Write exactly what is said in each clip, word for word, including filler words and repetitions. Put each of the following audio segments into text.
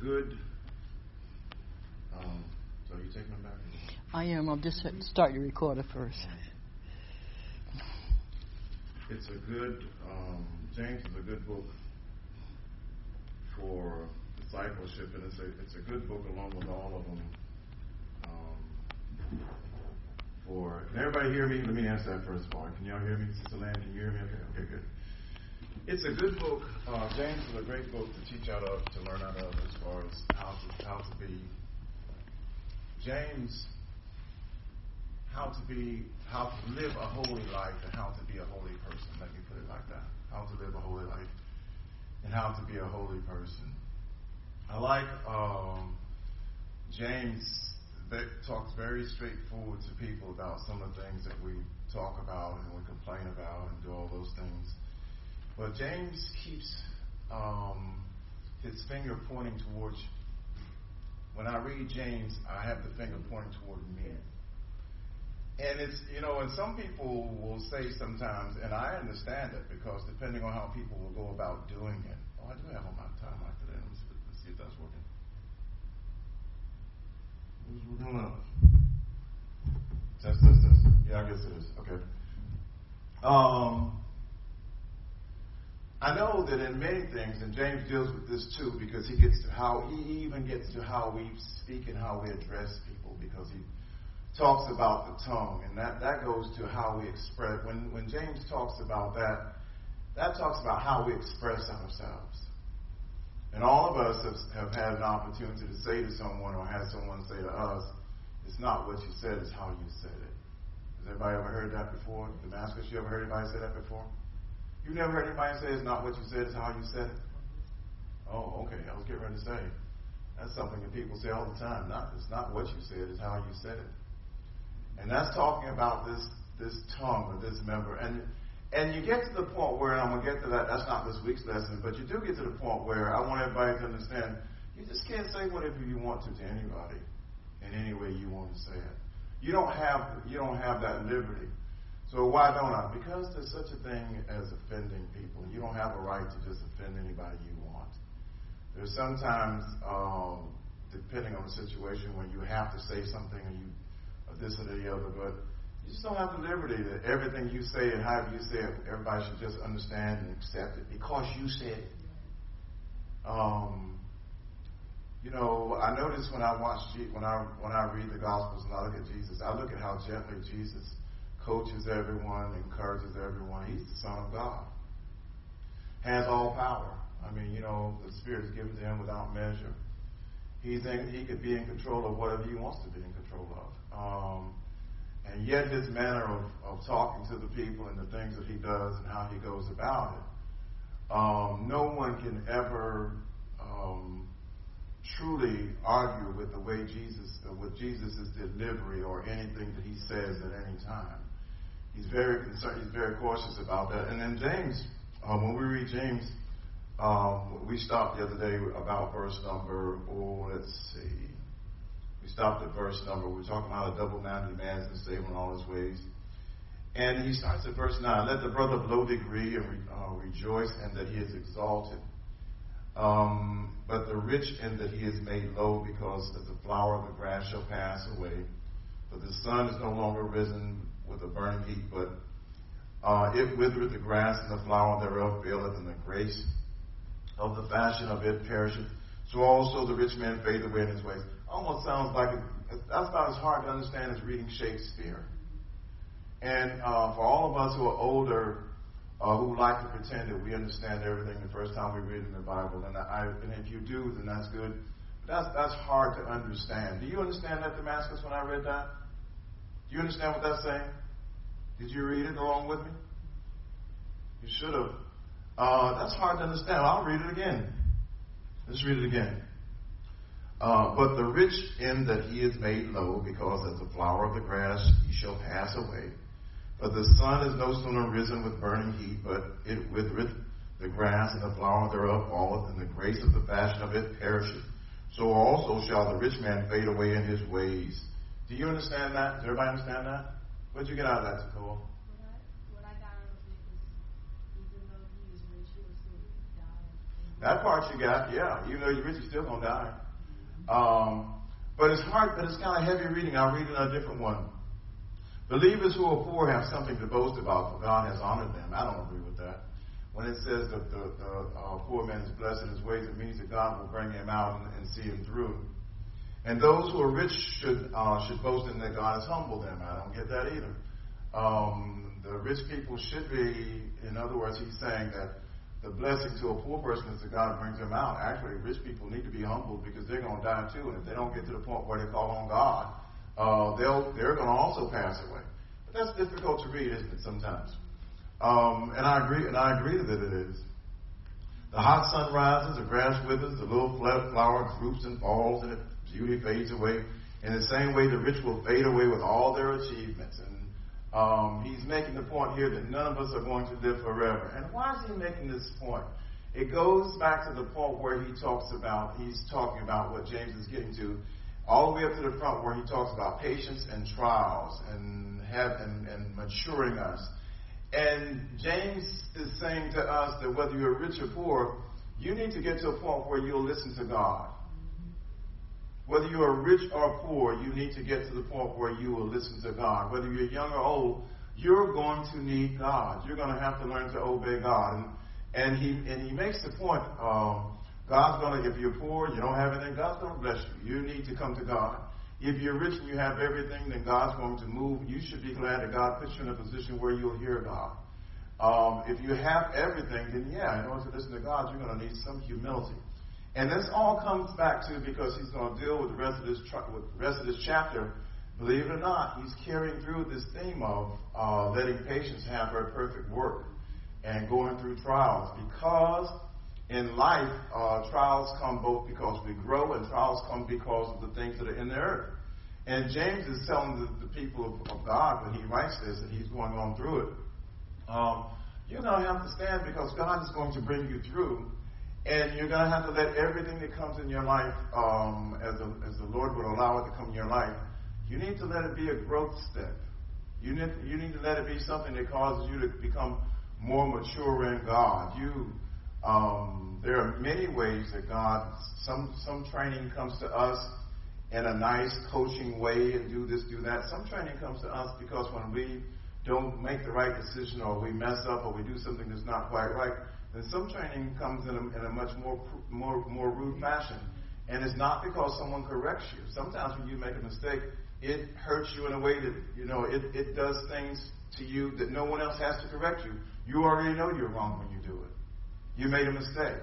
good. Um, so are you taking them back? I am. I'll just start the recorder first. It's a good. Um, James is a good book for discipleship, and it's a it's a good book along with all of them. Um, for can everybody hear me? Let me answer that first of all. Can y'all hear me, Sister Land? Can you hear me? Okay, okay, good. It's a good book. Uh, James is a great book to teach out of, to learn out of, as far as how to how to be. James, how to be, how to live a holy life, and how to be a holy person. Let me put it like that. How to live a holy life, and how to be a holy person. I like um, James that talks very straightforward to people about some of the things that we talk about and we complain about and do all those things. But James keeps um, his finger pointing towards. When I read James, I have the finger pointing toward men. And it's, you know, and some people will say sometimes, and I understand it, because depending on how people will go about doing it. Oh, I do have all my time after that. Let me see, let's see if that's working. Who's working up? Test, test, test. Yeah, I guess it is. Okay. Um, I know that in many things, and James deals with this too, because he gets to how, he even gets to how we speak and how we address people, because he talks about the tongue, and that, that goes to how we express. When when James talks about that, that talks about how we express ourselves. And all of us have, have had an opportunity to say to someone, or have someone say to us, it's not what you said, it's how you said it. Has everybody ever heard that before? Damascus, you ever heard anybody say that before? You never heard anybody say it's not what you said, it's how you said it? Oh, okay, I was getting ready to say. That's something that people say all the time. Not, it's not what you said, it's how you said it. And that's talking about this this tongue or this member. And and you get to the point where, and I'm going to get to that, that's not this week's lesson, but you do get to the point where I want everybody to understand, you just can't say whatever you want to to anybody in any way you want to say it. You don't have you don't have that liberty. So why don't I? Because there's such a thing as offending people. You don't have a right to just offend anybody you want. There's sometimes, um, depending on the situation, when you have to say something and you this or the other, but you just don't have the liberty that everything you say and however you say it, everybody should just understand and accept it because you said it. Um, you know, I notice when I watch, when I when I read the Gospels and I look at Jesus, I look at how gently Jesus coaches everyone, encourages everyone. He's the Son of God, has all power. I mean, you know, the Spirit is given to him without measure. He's in, he could be in control of whatever he wants to be in control of. Um, and yet his manner of, of talking to the people and the things that he does and how he goes about it, um, no one can ever um, truly argue with the way Jesus, uh, with Jesus' delivery or anything that he says at any time. He's very concerned, he's very cautious about that. And then James, um, when we read James, Um, we stopped the other day about verse number, oh, let's see. We stopped at verse number, we we're talking about a double-minded man is unstable in all his ways. And he starts at verse nine. Let the brother of low degree and re, uh, rejoice in that he is exalted. Um, but the rich in that he is made low, because as the flower of the grass shall pass away. But the sun is no longer risen with a burning heat, but uh, it withereth the grass, and the flower thereof faileth, and the grace of the fashion of it perisheth. So also the rich man fadeth away in his ways. Almost sounds like a, that's about as hard to understand as reading Shakespeare. And uh, for all of us who are older, uh, who like to pretend that we understand everything the first time we read in the Bible, and, I, and if you do, then that's good. But that's that's hard to understand. Do you understand that, Damascus, when I read that? Do you understand what that's saying? Did you read it along with me? You should have. Uh, that's hard to understand. I'll read it again. Let's read it again. Uh, but the rich in that he is made low, because as the flower of the grass he shall pass away. But the sun is no sooner risen with burning heat, but it withereth the grass, and the flower thereof falleth, and the grace of the fashion of it perisheth. So also shall the rich man fade away in his ways. Do you understand that? Does everybody understand that? What did you get out of that, Nicole? That part you got, yeah. Even though you're rich, you're still going to die. Um, but it's hard, but it's kind of heavy reading. I'll read another different one. Believers who are poor have something to boast about, for God has honored them. I don't agree with that. When it says that the, the uh, poor man is blessed in his ways, it means that God will bring him out and, and see him through. And those who are rich should uh, should boast in that God has humbled them. I don't get that either. Um, the rich people should be, in other words, he's saying that the blessing to a poor person is that God brings them out. Actually, rich people need to be humbled because they're going to die too. And if they don't get to the point where they call on God, uh, they'll, they're going to also pass away. But that's difficult to read, isn't it, sometimes? Um, and I agree, and I agree that it is. The hot sun rises, the grass withers, the little flower droops and falls, and its beauty fades away. In the same way, the rich will fade away with all their achievements. And um, he's making the point here that none of us are going to live forever. And why is he making this point? It goes back to the point where he talks about, he's talking about what James is getting to, all the way up to the front where he talks about patience and trials and have and, and maturing us. And James is saying to us that whether you're rich or poor, you need to get to a point where you'll listen to God. Whether you are rich or poor, you need to get to the point where you will listen to God. Whether you're young or old, you're going to need God. You're going to have to learn to obey God. And, and he and he makes the point, um, God's going to, if you're poor, you don't have anything, God's going to bless you. You need to come to God. If you're rich and you have everything, then God's going to move. You should be glad that God puts you in a position where you'll hear God. Um, if you have everything, then yeah, in order to listen to God, you're going to need some humility. And this all comes back to, because he's going to deal with the rest of this with the rest of this chapter. Believe it or not, he's carrying through this theme of uh, letting patience have her perfect work and going through trials. Because in life, uh, trials come both because we grow and trials come because of the things that are in the earth. And James is telling the, the people of, of God when he writes this, and he's going on through it. Um, you're going to have to stand because God is going to bring you through. And you're going to have to let everything that comes in your life, um, as, a, as the Lord would allow it to come in your life, you need to let it be a growth step. You need, you need to let it be something that causes you to become more mature in God. You, um, there are many ways that God, some, some training comes to us in a nice coaching way and do this, do that. Some training comes to us because when we don't make the right decision or we mess up or we do something that's not quite right, then some training comes in a, in a much more, more more rude fashion. And it's not because someone corrects you. Sometimes when you make a mistake, it hurts you in a way that, you know, it, it does things to you that no one else has to correct you. You already know you're wrong when you do it. You made a mistake.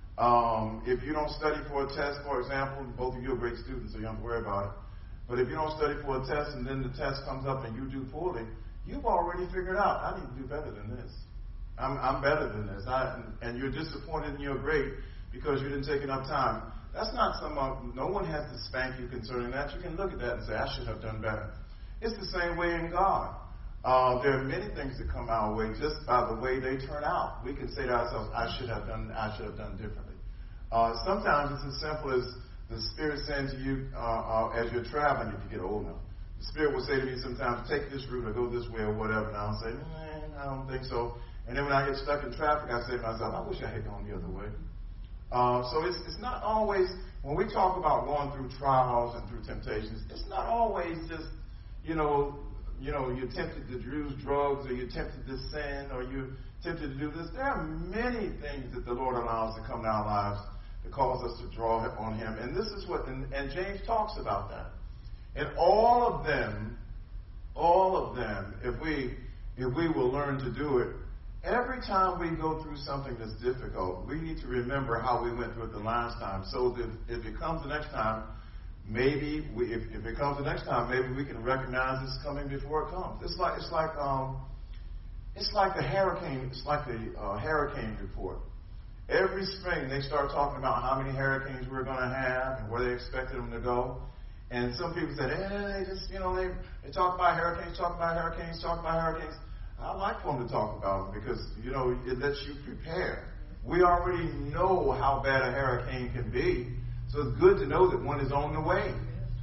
Um, if you don't study for a test, for example, both of you are great students, so you don't have to worry about it. But if you don't study for a test and then the test comes up and you do poorly, you've already figured out, I need to do better than this. I'm, I'm better than this. I, and you're disappointed in your grade because you didn't take enough time. That's not some, uh, no one has to spank you concerning that. You can look at that and say, I should have done better. It's the same way in God. Uh, there are many things that come our way just by the way they turn out. We can say to ourselves, I should have done, I should have done differently. Uh, sometimes it's as simple as the Spirit saying to you uh, uh, as you're traveling, if you get old enough. The Spirit will say to me sometimes, take this route or go this way or whatever. And I'll say, mm, I don't think so. And then when I get stuck in traffic, I say to myself, I wish I had gone the other way. Uh, so it's, it's not always, when we talk about going through trials and through temptations, it's not always just, you know, you know, you're tempted to use drugs or you're tempted to sin or you're tempted to do this. There are many things that the Lord allows to come in our lives that cause us to draw on Him. And this is what, and, and James talks about that. And all of them, all of them, if we, if we will learn to do it, every time we go through something that's difficult, we need to remember how we went through it the last time. So that if it comes the next time, maybe we, if, if it comes the next time, maybe we can recognize it's coming before it comes. It's like it's like um, it's like the hurricane. It's like the uh, hurricane report. Every spring they start talking about how many hurricanes we're going to have and where they expected them to go. And some people said, eh, they just, you know, they, they talk about hurricanes, talk about hurricanes, talk about hurricanes. I like for them to talk about them because, you know, it lets you prepare. We already know how bad a hurricane can be, so it's good to know that one is on the way.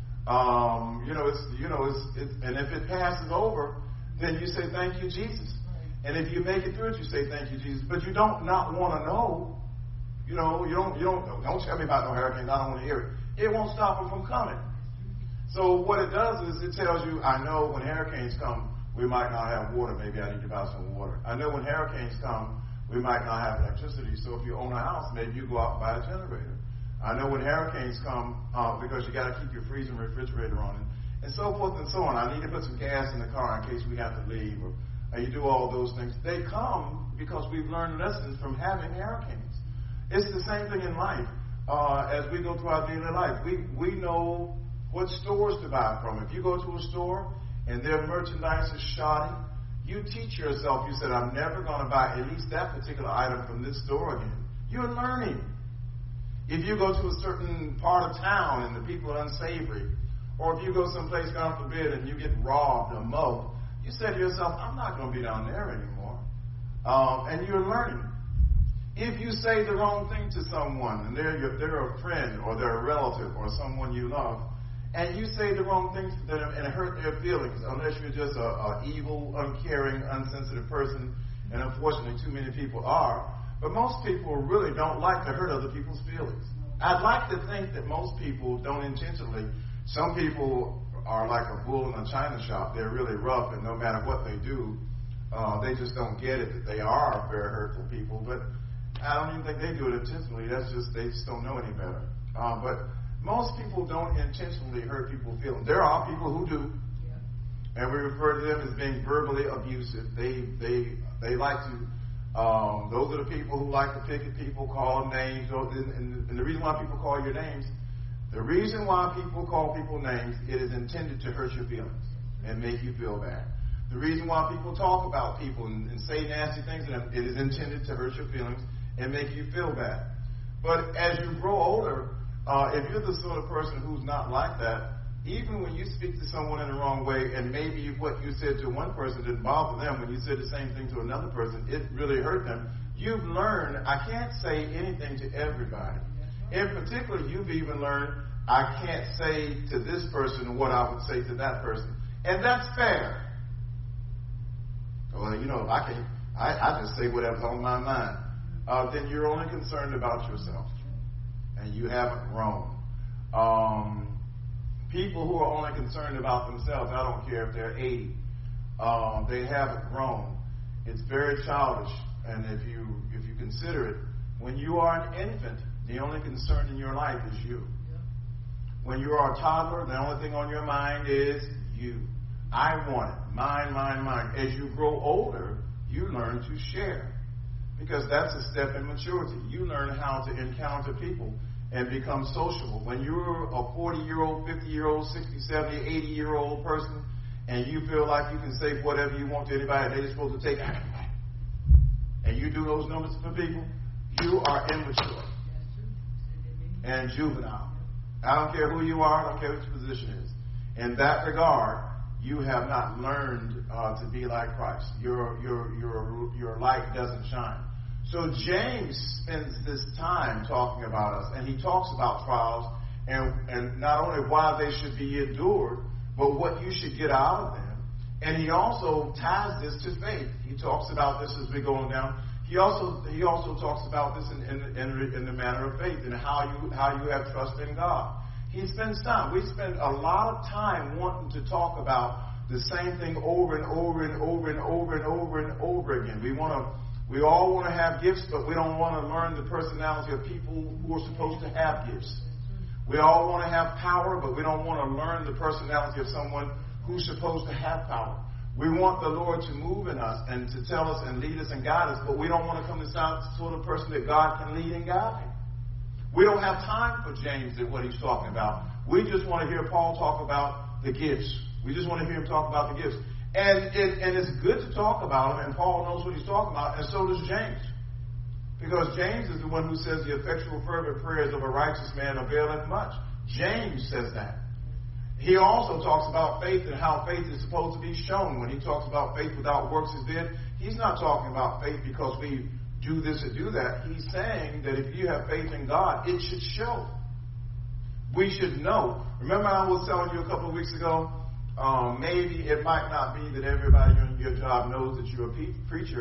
Um, you know, it's, you know, it's, it's, and if it passes over, then you say, thank you, Jesus. And if you make it through it, you say, thank you, Jesus. But you don't not want to know. You know, you don't, you don't, don't tell me about no hurricanes. I don't want to hear it. It won't stop them from coming. So what it does is it tells you, I know when hurricanes come, we might not have water. Maybe I need to buy some water. I know when hurricanes come, we might not have electricity. So if you own a house, maybe you go out and buy a generator. I know when hurricanes come, uh, because you got to keep your freezer and refrigerator on, and, and so forth and so on. I need to put some gas in the car in case we have to leave, or, or you do all those things. They come because we've learned lessons from having hurricanes. It's the same thing in life. Uh, as we go through our daily life, we we know what stores to buy from. If you go to a store and their merchandise is shoddy, you teach yourself, you said, I'm never going to buy at least that particular item from this store again. You're learning. If you go to a certain part of town and the people are unsavory, or if you go someplace, God forbid, and you get robbed or mugged, you say to yourself, I'm not going to be down there anymore. Um, and you're learning. If you say the wrong thing to someone, and they're, your, they're a friend or they're a relative or someone you love, and you say the wrong things to them and hurt their feelings, unless you're just a, a evil, uncaring, unsensitive person, and unfortunately too many people are, but most people really don't like to hurt other people's feelings. I'd like to think that most people don't intentionally. Some people are like a bull in a china shop. They're really rough, and no matter what they do, uh, they just don't get it that they are very hurtful people. But I don't even think they do it intentionally. That's just, they just don't know any better. Uh, but most people don't intentionally hurt people's feelings. There are people who do, yeah. And we refer to them as being verbally abusive. They they they like to. Um, those are the people who like to pick at people, call them names. And, and the reason why people call your names, the reason why people call people names, it is intended to hurt your feelings and make you feel bad. The reason why people talk about people and, and say nasty things to them, it is intended to hurt your feelings and make you feel bad. But as you grow older, uh, if you're the sort of person who's not like that, even when you speak to someone in the wrong way, and maybe what you said to one person didn't bother them, when you said the same thing to another person, it really hurt them. You've learned, I can't say anything to everybody. In particular, you've even learned, I can't say to this person what I would say to that person. And that's fair. Well, you know, I can, I, I just say whatever's on my mind. Uh, then you're only concerned about yourself. And you haven't grown. Um... People who are only concerned about themselves, I don't care if they're eighty, um, they haven't grown. It's very childish. And if you if you consider it, when you are an infant, the only concern in your life is you. Yeah. When you are a toddler, the only thing on your mind is you. I want it. Mine, mine, mine. As you grow older, you learn to share. Because that's a step in maturity. You learn how to encounter people and become sociable. When you're a forty-year-old, fifty-year-old, sixty, seventy, eighty-year-old person, and you feel like you can say whatever you want to anybody, they're supposed to take it, and you do those numbers for people, you are immature and juvenile. I don't care who you are, I don't care what your position is. In that regard, you have not learned uh, to be like Christ. Your, your, your, your light doesn't shine. So James spends this time talking about us, and he talks about trials, and, and not only why they should be endured, but what you should get out of them. And he also ties this to faith. He talks about this as we go on down. He also he also talks about this in, in, in, in the matter of faith and how you how you have trust in God. He spends time. We spend a lot of time wanting to talk about the same thing over and over and over and over and over and over again. We want to. We all want to have gifts, but we don't want to learn the personality of people who are supposed to have gifts. We all want to have power, but we don't want to learn the personality of someone who's supposed to have power. We want the Lord to move in us and to tell us and lead us and guide us, but we don't want to come to the sort of person that God can lead and guide. We don't have time for James and what he's talking about. We just want to hear Paul talk about the gifts. We just want to hear him talk about the gifts. And, it, and it's good to talk about him, and Paul knows what he's talking about, and so does James. Because James is the one who says the effectual fervent prayers of a righteous man availeth much. James says that. He also talks about faith and how faith is supposed to be shown. When he talks about faith without works is dead, he's not talking about faith because we do this or do that. He's saying that if you have faith in God, it should show. We should know. Remember I was telling you a couple of weeks ago, Um, maybe it might not be that everybody on your job knows that you're a pe- preacher, and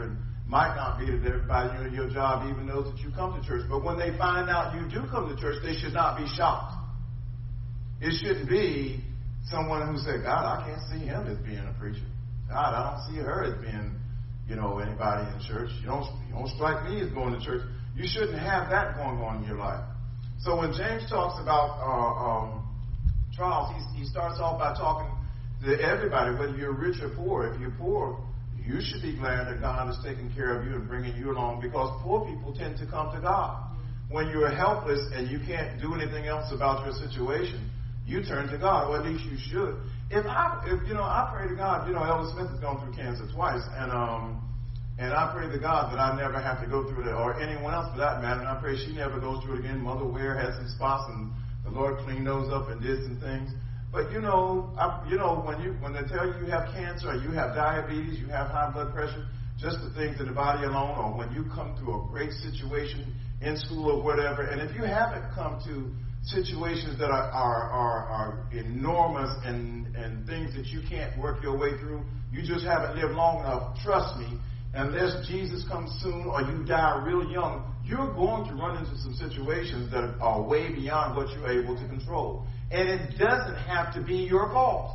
might not be that everybody in your job even knows that you come to church. But when they find out you do come to church, they should not be shocked. It shouldn't be someone who said, God, I can't see him as being a preacher. God, I don't see her as being, you know, anybody in church. You don't, you don't strike me as going to church. You shouldn't have that going on in your life. So when James talks about uh, um, trials, he, he starts off by talking to everybody, whether you're rich or poor. If you're poor, you should be glad that God is taking care of you and bringing you along, because poor people tend to come to God. When you're helpless and you can't do anything else about your situation, you turn to God, or at least you should. If I, if you know, I pray to God. You know, Elder Smith has gone through cancer twice, and um, and I pray to God that I never have to go through that, or anyone else for that matter. And I pray she never goes through it again. Mother Ware had some spots, and the Lord cleaned those up and did some things. But you know, I, you know, when you when they tell you you have cancer, or you have diabetes, you have high blood pressure, just the things in the body alone, or when you come through a great situation in school or whatever, and if you haven't come to situations that are are, are, are enormous and, and things that you can't work your way through, you just haven't lived long enough. Trust me, unless Jesus comes soon or you die real young, you're going to run into some situations that are way beyond what you're able to control. And it doesn't have to be your fault,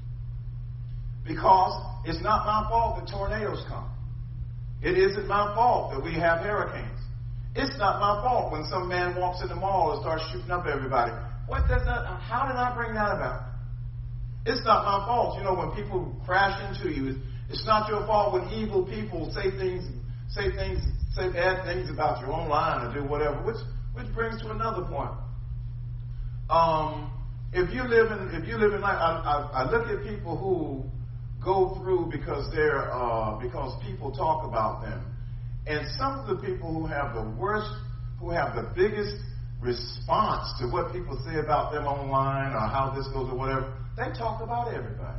because it's not my fault that tornadoes come. It isn't my fault that we have hurricanes. It's not my fault when some man walks in the mall and starts shooting up everybody. What does that? How did I bring that about? It's not my fault. You know, when people crash into you, it's not your fault when evil people say things, say things, say bad things about you online or do whatever. Which which brings to another point. Um, if you live in if you live in life, I, I, I look at people who go through because they're uh, because people talk about them. And some of the people who have the worst, who have the biggest response to what people say about them online or how this goes or whatever, they talk about everybody.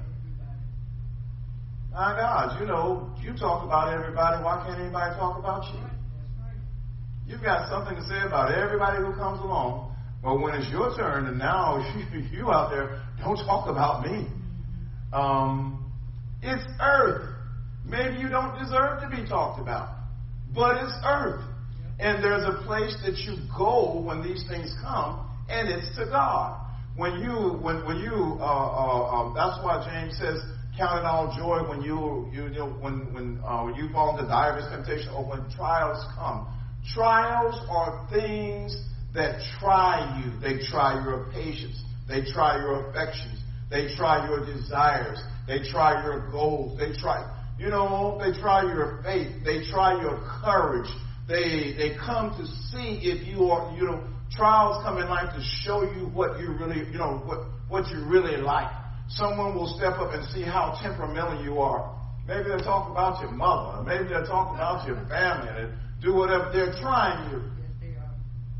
My God, you know, you talk about everybody. Why can't anybody talk about you? You've got something to say about everybody who comes along. But when it's your turn, and now you, you out there, don't talk about me. Um, it's earth. Maybe you don't deserve to be talked about. But it's earth. And there's a place that you go when these things come, and it's to God. When you, when, when you, uh, uh, uh, that's why James says, count it all joy when you, you, you know, when, when, uh, when you fall into diverse temptation, or when trials come. Trials are things that try you. They try your patience. They try your affections. They try your desires. They try your goals. They try. You know, they try your faith. They try your courage. They they come to see if you are, you know, trials come in life to show you what you really, you know, what, what you really like. Someone will step up and see how temperamental you are. Maybe they'll talk about your mother. Maybe they'll talk about your family and do whatever. They're trying you. Yes, they are.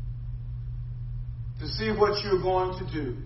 To see what you're going to do.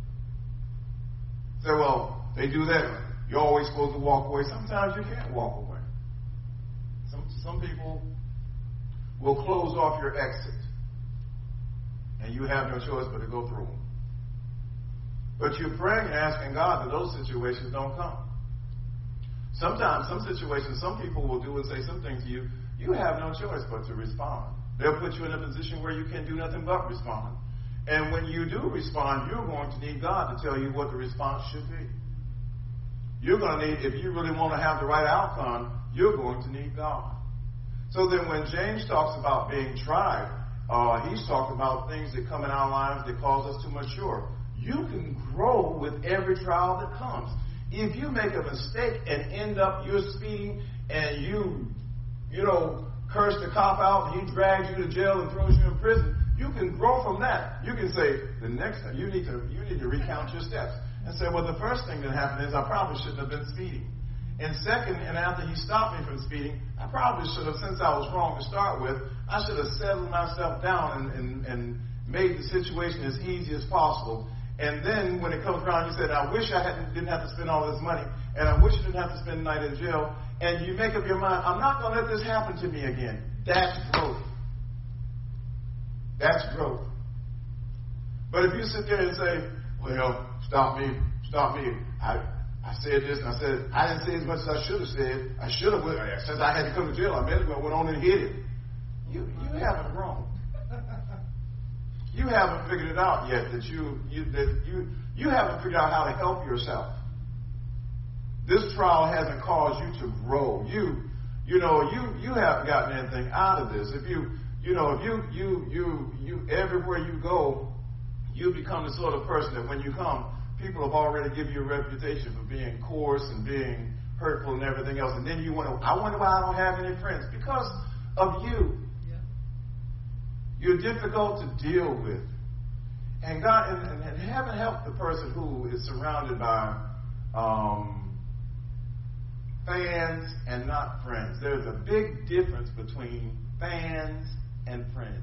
Say, well, they do that. You're always supposed to walk away. Sometimes you can't walk away. Some some people will close off your exit, and you have no choice but to go through them. But you're praying and asking God that those situations don't come. Sometimes, some situations, some people will do and say some things to you. You have no choice but to respond. They'll put you in a position where you can't do nothing but respond. And when you do respond, you're going to need God to tell you what the response should be. You're going to need, if you really want to have the right outcome, you're going to need God. So then when James talks about being tried, uh, he's talking about things that come in our lives that cause us to mature. You can grow with every trial that comes. If you make a mistake and end up, you're speeding and you, you know, curse the cop out and he drags you to jail and throws you in prison, you can grow from that. You can say, the next time, you need to, you need to recount your steps. And say, well, the first thing that happened is I probably shouldn't have been speeding. And second, and after he stopped me from speeding, I probably should have, since I was wrong to start with, I should have settled myself down and, and, and made the situation as easy as possible. And then when it comes around, you said, I wish I hadn't, didn't have to spend all this money, and I wish I didn't have to spend the night in jail. And you make up your mind, I'm not going to let this happen to me again. That's growth. That's growth. But if you sit there and say, well, stop me, stop me. I I said this, and I said, I didn't say as much as I should have said. I should have, since I had to come to jail, I may as well went on and hit it. You, you haven't grown. You haven't figured it out yet that you, you, that you, you haven't figured out how to help yourself. This trial hasn't caused you to grow. You, you know, you, you haven't gotten anything out of this. If you, you know, if you, you, you, you, everywhere you go, you become the sort of person that when you come, people have already given you a reputation for being coarse and being hurtful and everything else. And then you wonder, I wonder why I don't have any friends. Because of you. Yeah. You're difficult to deal with. And God, and, and heaven help the person who is surrounded by um, fans and not friends. There's a big difference between fans and friends.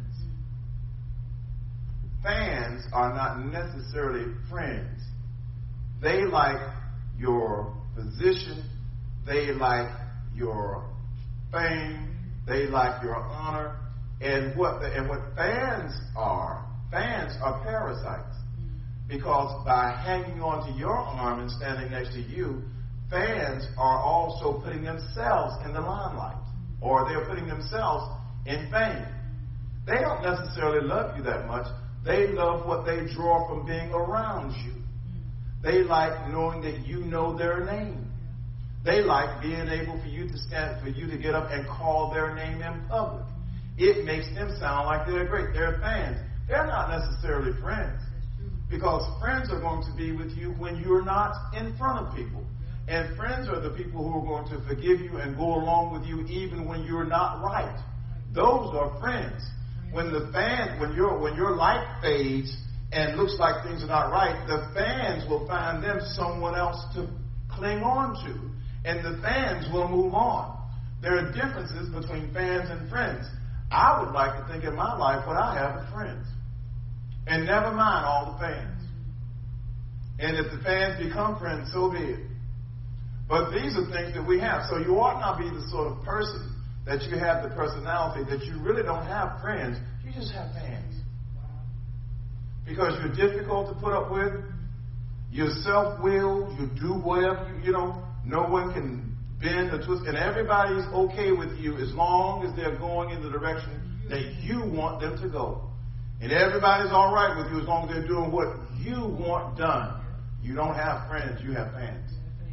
Fans are not necessarily friends. They like your position. They like your fame. They like your honor. And what the, and what fans are, fans are parasites. Because by hanging on to your arm and standing next to you, fans are also putting themselves in the limelight. Or they're putting themselves in fame. They don't necessarily love you that much. They love what they draw from being around you. They like knowing that you know their name. They like being able for you to stand, for you to get up and call their name in public. It makes them sound like they're great. They're fans. They're not necessarily friends. Because friends are going to be with you when you're not in front of people. And friends are the people who are going to forgive you and go along with you even when you're not right. Those are friends. When the fan, when your when your light fades and looks like things are not right, the fans will find them someone else to cling on to, and the fans will move on. There are differences between fans and friends. I would like to think in my life what I have is friends, and never mind all the fans. And if the fans become friends, so be it. But these are things that we have. So you ought not be the sort of person that you have the personality that you really don't have friends. You just have fans. Because you're difficult to put up with. You're self-willed. You do whatever, you, you know, no one can bend or twist. And everybody's okay with you as long as they're going in the direction that you want them to go. And everybody's all right with you as long as they're doing what you want done. You don't have friends. You have fans.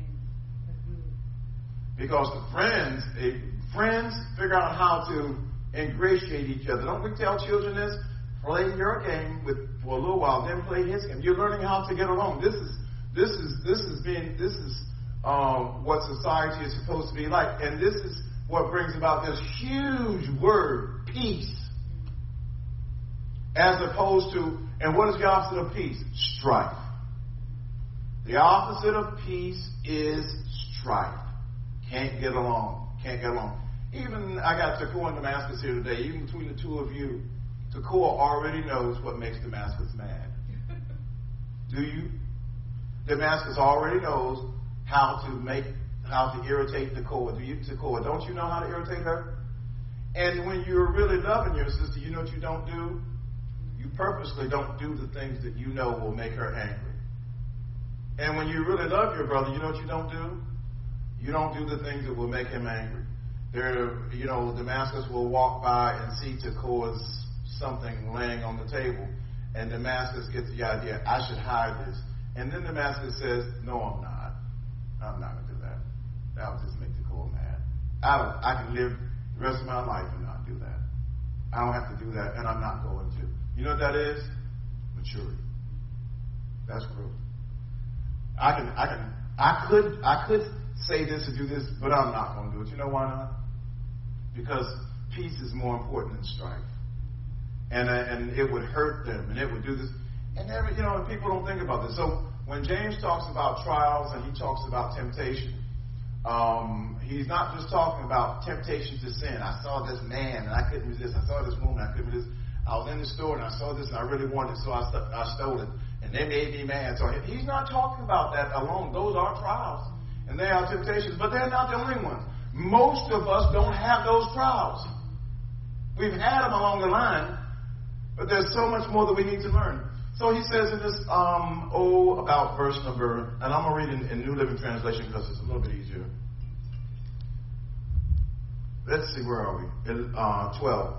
Because the friends, they, friends figure out how to ingratiate each other. Don't we tell children this? Play your game with for a little while, then play his game. You're learning how to get along. This is this is this is being this is um, what society is supposed to be like, and this is what brings about this huge word, peace, as opposed to, and what is the opposite of peace? Strife. The opposite of peace is strife. Can't get along. Can't get along. Even, I got Tekoa and Damascus here today. Even between the two of you, Tekoa already knows what makes Damascus mad. Do you? Damascus already knows how to make, how to irritate Tekoa. Do you, Tekoa? Don't you know how to irritate her? And when you're really loving your sister, you know what you don't do? You purposely don't do the things that you know will make her angry. And when you really love your brother, you know what you don't do? You don't do the things that will make him angry. There, you know, Damascus will walk by and see Tekoa's something laying on the table, and Damascus gets the idea, I should hide this. And then Damascus says, no, I'm not. I'm not going to do that. That would just make Tekoa mad. I don't, I can live the rest of my life and not do that. I don't have to do that, and I'm not going to. You know what that is? Maturity. That's growth. I can, I can, I could, I could say this or do this, but I'm not going to do it. You know why not? Because peace is more important than strife. And, uh, and it would hurt them, and it would do this. And every, you know, and people don't think about this. So when James talks about trials and he talks about temptation, um, he's not just talking about temptation to sin. I saw this man and I couldn't resist. I saw this woman, I couldn't resist. I was in the store and I saw this and I really wanted it, so I, st- I stole it. And they made me mad. So he's not talking about that alone. Those are trials. And they are temptations, but they're not the only ones. Most of us don't have those trials. We've had them along the line, but there's so much more that we need to learn. So he says in this, um, oh, about verse number, and I'm going to read in, in New Living Translation because it's a little bit easier. Let's see, where are we? In, uh, twelve.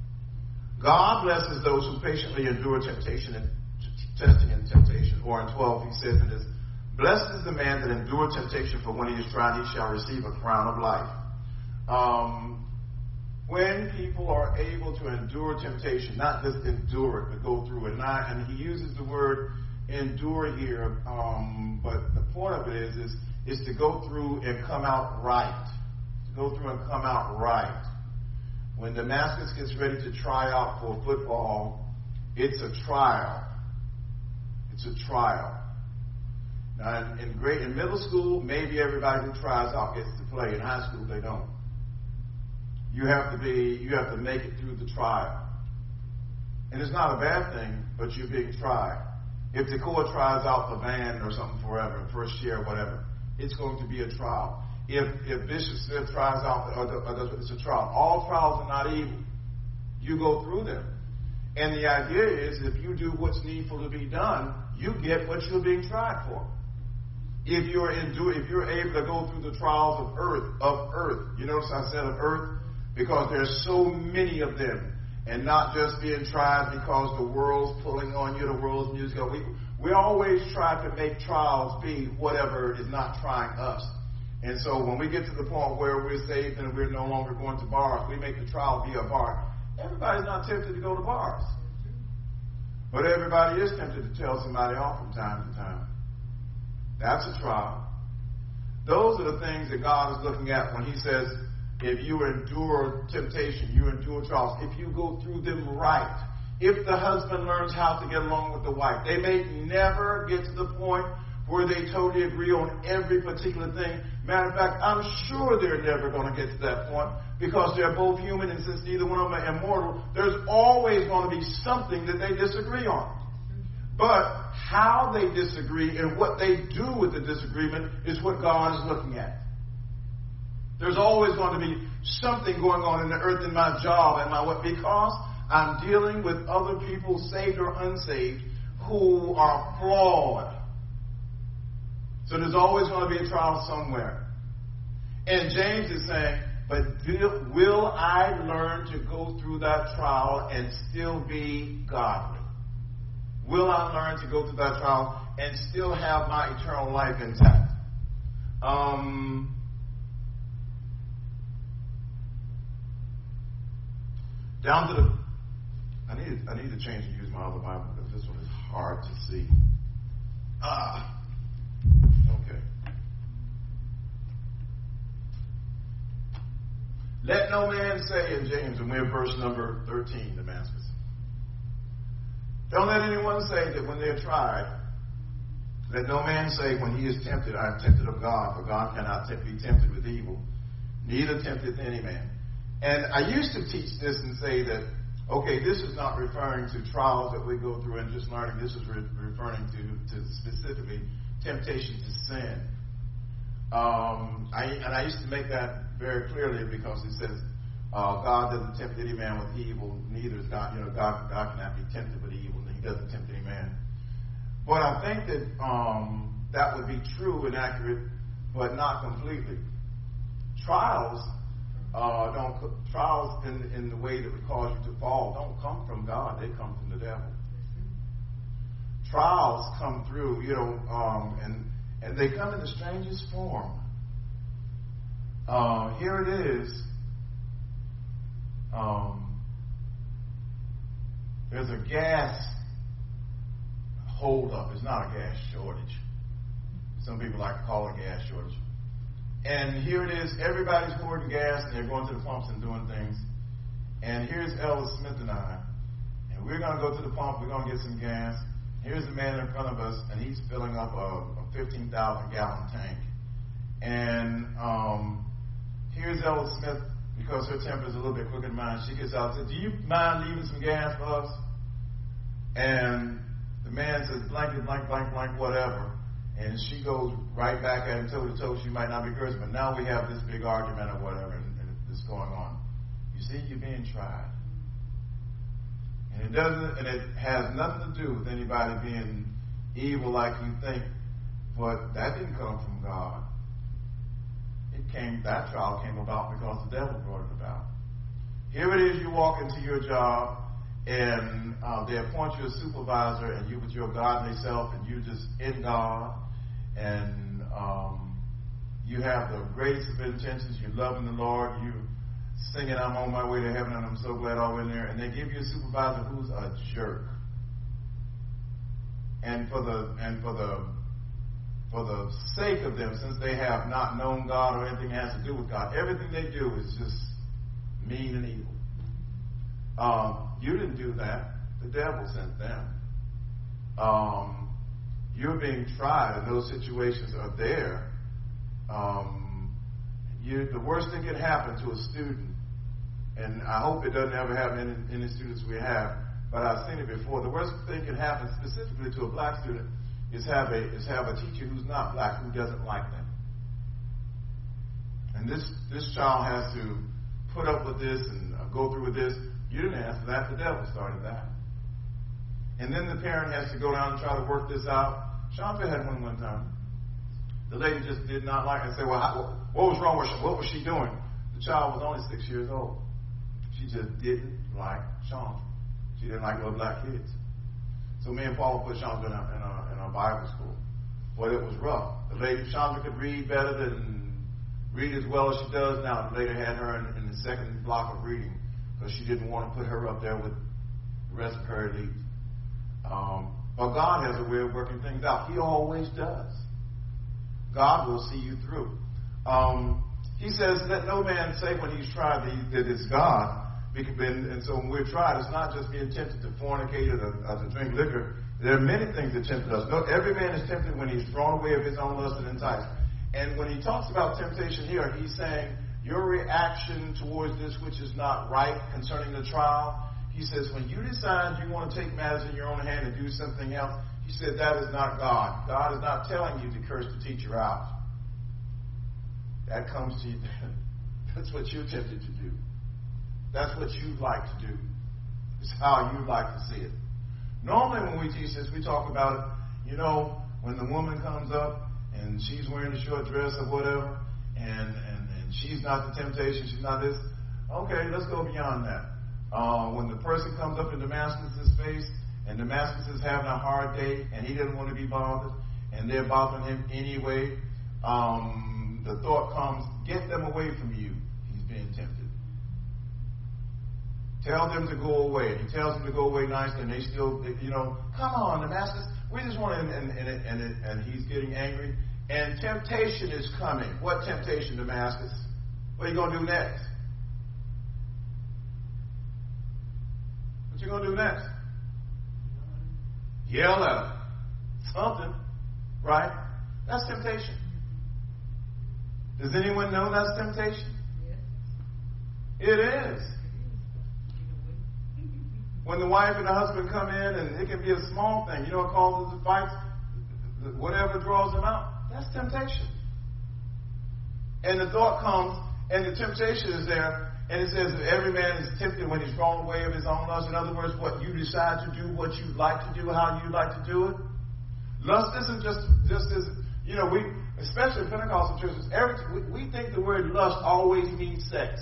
God blesses those who patiently endure temptation and t- testing and temptation. Or in twelve, he says in this, blessed is the man that endures temptation, for when he is tried, he shall receive a crown of life. Um, when people are able to endure temptation, not just endure it, but go through it. And, I, and he uses the word endure here, um, but the point of it is, is, is to go through and come out right. To go through and come out right. When Damascus gets ready to try out for football, it's a trial. It's a trial. Now, in, in, grade, in middle school, maybe everybody who tries out gets to play. In high school, they don't. You have to be, you have to make it through the trial. And it's not a bad thing, but you're being tried. If the Corps tries out for band or something forever, first year or whatever, it's going to be a trial. If if Bishop Smith tries out, or, or it's a trial. All trials are not evil. You go through them. And the idea is, if you do what's needful to be done, you get what you're being tried for. If you're endure, if you're able to go through the trials of earth, of earth. You notice I said of earth? Because there's so many of them. And not just being tried because the world's pulling on you, the world's music. We, we always try to make trials be whatever is not trying us. And so when we get to the point where we're saved and we're no longer going to bars, we make the trial be a bar. Everybody's not tempted to go to bars. But everybody is tempted to tell somebody off from time to time. That's a trial. Those are the things that God is looking at when he says, if you endure temptation, you endure trials, if you go through them right, if the husband learns how to get along with the wife, they may never get to the point where they totally agree on every particular thing. Matter of fact, I'm sure they're never going to get to that point because they're both human, and since neither one of them are immortal, there's always going to be something that they disagree on. But how they disagree and what they do with the disagreement is what God is looking at. There's always going to be something going on in the earth in my job and my what, because I'm dealing with other people, saved or unsaved, who are flawed. So there's always going to be a trial somewhere. And James is saying, but will, will I learn to go through that trial and still be godly? Will I learn to go through that trial and still have my eternal life intact? Um... Down to the, I need, I need to change and use my other Bible because this one is hard to see. Ah, okay. Let no man say in James, and we're in verse number thirteen, Damascus. Don't let anyone say that when they're tried, let no man say when he is tempted, I am tempted of God, for God cannot be tempted with evil, neither tempteth any man. And I used to teach this and say that, okay, this is not referring to trials that we go through and just learning. This is re- referring to, to specifically temptation to sin. Um, I, and I used to make that very clearly because it says uh, God doesn't tempt any man with evil. Neither is God. You know, God, God cannot be tempted with evil. He doesn't tempt any man. But I think that um, that would be true and accurate, but not completely. Trials. Uh, don't trials in, in the way that would cause you to fall don't come from God. They come from the devil. Trials come through, you know, um, and and they come in the strangest form. Uh, here it is. Um, there's a gas hold up. It's not a gas shortage. Some people like to call it a gas shortage. And here it is, everybody's hoarding gas, and they're going to the pumps and doing things. And here's Ellis Smith and I. And we're going to go to the pump, we're going to get some gas. Here's the man in front of us, and he's filling up a, a fifteen thousand gallon tank. And um, here's Ellis Smith, because her temper is a little bit quicker than mine. She gets out and says, do you mind leaving some gas for us? And the man says, blanket, blank, blank, blank, whatever. And she goes right back at him toe to toe. She might not be cursing, but now we have this big argument or whatever, and, and it's going on. You see, you're being tried. And it doesn't, and it has nothing to do with anybody being evil like you think. But that didn't come from God. It came, that trial came about because the devil brought it about. Here it is, you walk into your job, and uh, they appoint you a supervisor, and you with your godly self, and you just in God, and um, you have the greatest of intentions, you're loving the Lord, you singing, I'm on my way to heaven, and I'm so glad I'm in there, and they give you a supervisor who's a jerk. And for the, and for the, for the sake of them, since they have not known God or anything that has to do with God, everything they do is just mean and evil. Um, you didn't do that. The devil sent them. Um, you're being tried, and those situations are there. Um, you, the worst thing can happen to a student, and I hope it doesn't ever happen in any students we have, but I've seen it before. The worst thing can happen specifically to a black student is have a is have a teacher who's not black, who doesn't like them. And this this child has to put up with this and uh, go through with this. You didn't ask for that. The devil started that. And then the parent has to go down and try to work this out. Shanta had one one time. The lady just did not like it and said, well, how, what was wrong with her? What was she doing? The child was only six years old. She just didn't like Shanta. She didn't like little black kids. So me and Paula put Shanta in a, in a, in a Bible school. But it was rough. The lady, Shanta could read better than, read as well as she does now. The lady had her in, in the second block of reading because she didn't want to put her up there with the rest of her elite. Um, but God has a way of working things out. He always does. God will see you through. Um, he says, let no man say when he's tried that, he, that it's God. And so when we're tried, it's not just being tempted to fornicate or to, or to drink liquor. There are many things that tempt us. No, every man is tempted when he's drawn away of his own lust and enticed. And when he talks about temptation here, he's saying your reaction towards this which is not right concerning the trial. He says when you decide you want to take matters in your own hand and do something else, he said that is not God. God is not telling you to curse the teacher out. That comes to you. That's what you're tempted to do. That's what you'd like to do. It's how you'd like to see it. Normally when we teach this, we talk about it, you know, when the woman comes up and she's wearing a short dress or whatever, and, and, and she's not the temptation, she's not this. Okay, let's go beyond that. Uh, when the person comes up in Damascus' face, and Damascus is having a hard day, and he doesn't want to be bothered, and they're bothering him anyway, um, the thought comes, get them away from you. He's being tempted. Tell them to go away. He tells them to go away nicely, and they still, you know, come on, Damascus. We just want to, and, and, and, and, and he's getting angry. And temptation is coming. What temptation, Damascus? What are you going to do next? What you going to do next? Yell at him. Something, right? That's temptation. Does anyone know that's temptation? Yes. It is. When the wife and the husband come in, and it can be a small thing, you know what causes the fights? Whatever draws them out, that's temptation. And the thought comes, and the temptation is there, and it says that every man is tempted when he's drawn away of his own lust. In other words, what you decide to do, what you like to do, how you like to do it. Lust isn't just, just as, you know, we, especially in Pentecostal churches, every, we, we think the word lust always means sex.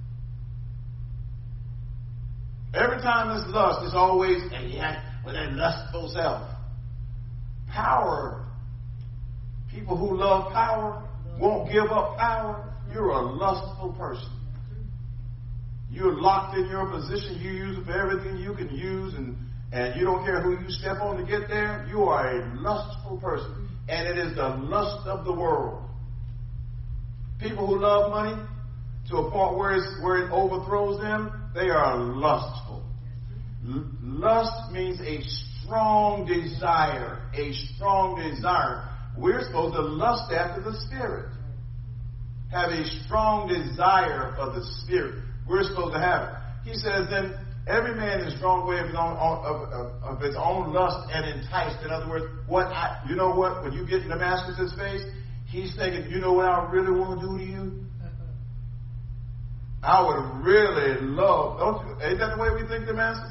Every time there's lust, it's always with a lustful self. Power. People who love power won't give up power. You're a lustful person. You're locked in your position. You use it for everything you can use, and, and you don't care who you step on to get there. You are a lustful person. And it is the lust of the world. People who love money to a point where, it's, where it overthrows them, they are lustful. L- lust means a strong desire. A strong desire. We're supposed to lust after the Spirit. Have a strong desire for the Spirit. We're supposed to have it. He says then, every man is drawn away of his own, of, of, of his own lust and enticed. In other words, what I, you know what? When you get in Damascus' face, he's thinking, you know what I really want to do to you? I would really love, don't you, ain't that the way we think, Damascus? Of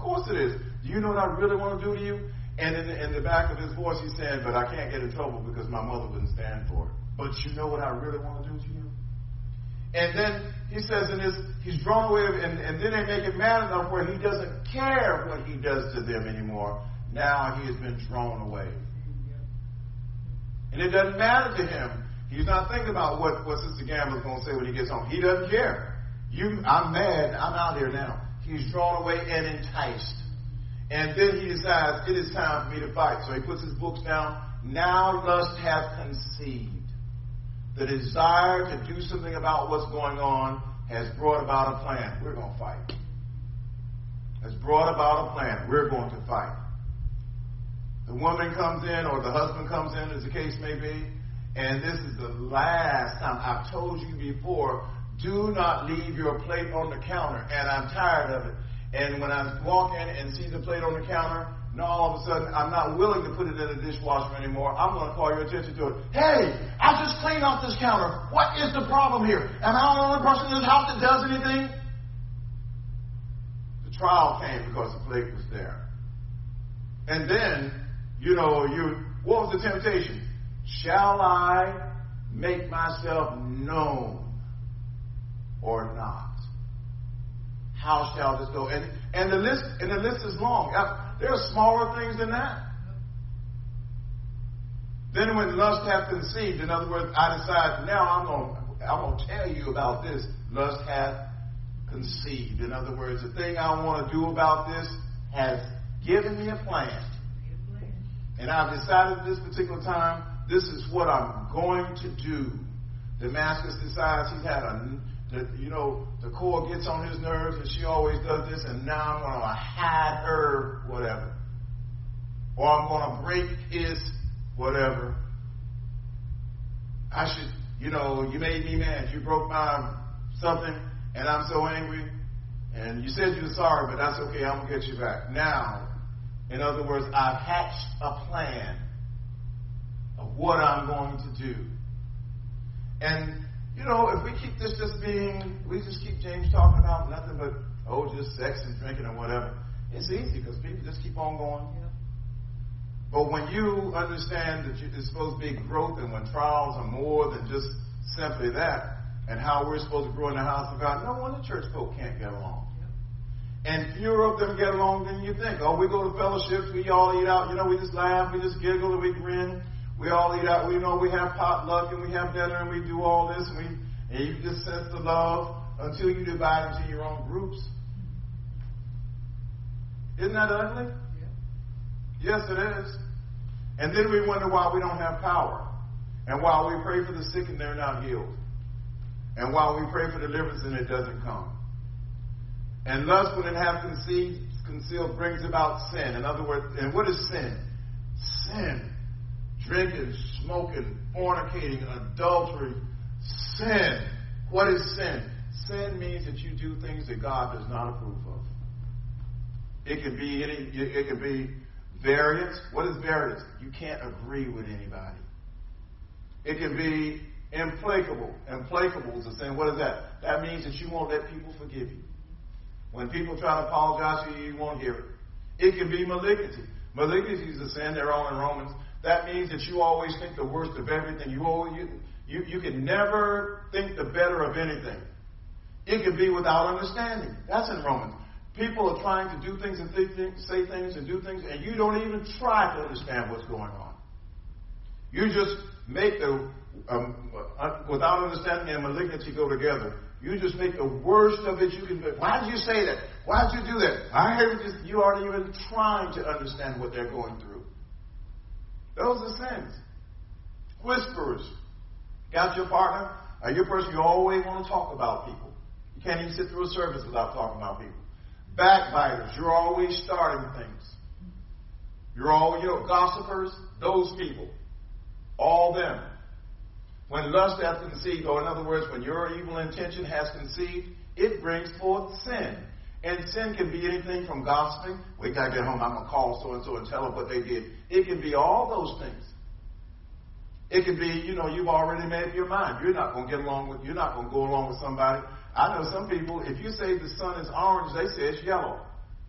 course it is. Do you know what I really want to do to you? And in the, in the back of his voice, he's saying, but I can't get in trouble because my mother wouldn't stand for it. But you know what I really want to do to you? And then he says in this, he's drawn away, and, and then they make it mad enough where he doesn't care what he does to them anymore. Now he has been drawn away. And it doesn't matter to him. He's not thinking about what, what Sister Gambler's going to say when he gets home. He doesn't care. You, I'm mad. I'm out here now. He's drawn away and enticed. And then he decides it is time for me to fight. So he puts his books down. Now lust hath conceived. The desire to do something about what's going on has brought about a plan. We're going to fight. Has brought about a plan. We're going to fight. The woman comes in, or the husband comes in, as the case may be, and this is the last time. I've told you before, do not leave your plate on the counter, and I'm tired of it. And when I walk in and see the plate on the counter, now all of a sudden I'm not willing to put it in the dishwasher anymore. I'm going to call your attention to it. Hey, I just cleaned off this counter. What is the problem here? Am I the only person in this house that does anything? The trial came because the plate was there. And then, you know, you what was the temptation? Shall I make myself known or not? How shall this go? And and the list and the list is long. There are smaller things than that. Then when lust hath conceived, in other words, I decide now I'm going I'm going to tell you about this. Lust hath conceived. In other words, the thing I want to do about this has given me a plan. And I've decided at this particular time, this is what I'm going to do. Damascus decides he's had a, the, you know, the core gets on his nerves, and she always does this, and now I'm going to hide her whatever. Or I'm going to break his whatever. I should, you know, you made me mad. You broke my something, and I'm so angry. And you said you were sorry, but that's okay. I'm going to get you back. Now, in other words, I've hatched a plan of what I'm going to do. And, you know, if we keep this just being, we just keep James talking about nothing but, oh, just sex and drinking and whatever, it's easy because people just keep on going. Yeah. But when you understand that it's supposed to be growth and when trials are more than just simply that, and how we're supposed to grow in the house of God, no wonder church folk can't get along. And fewer of them get along than you think. Oh, we go to fellowships, we all eat out, you know, we just laugh, we just giggle, and we grin. We all eat out, we know we have potluck, and we have dinner, and we do all this, and, we, and you just sense the love until you divide into your own groups. Isn't that ugly? Yeah. Yes, it is. And then we wonder why we don't have power. And why we pray for the sick and they're not healed. And why we pray for deliverance and it doesn't come. And lust, when it hath conceived, concealed, brings about sin. In other words, and what is sin? Sin. Drinking, smoking, fornicating, adultery. Sin. What is sin? Sin means that you do things that God does not approve of. It can be any. It can be variance. What is variance? You can't agree with anybody. It can be implacable. Implacable is a sin. What is that? That means that you won't let people forgive you. When people try to apologize to you, you won't hear it. It can be malignity. Malignity is a sin. They're all in Romans. That means that you always think the worst of everything. You always, you, you, you can never think the better of anything. It can be without understanding. That's in Romans. People are trying to do things and think things, say things and do things, and you don't even try to understand what's going on. You just make the, um, without understanding and malignity go together. You just make the worst of it you can do. Why did you say that? Why did you do that? I heard you, you aren't even trying to understand what they're going through. Those are sins. Whisperers. Got your partner? Are you a person you always want to talk about people? You can't even sit through a service without talking about people. Backbiters. You're always starting things. You're all, you know, gossipers. Those people. All them. When lust hath conceived, or in other words, when your evil intention has conceived, it brings forth sin. And sin can be anything from gossiping. We got to get home. I'm going to call so-and-so and tell them what they did. It can be all those things. It can be, you know, you've already made up your mind. You're not going to get along with, you're not going to go along with somebody. I know some people, if you say the sun is orange, they say it's yellow.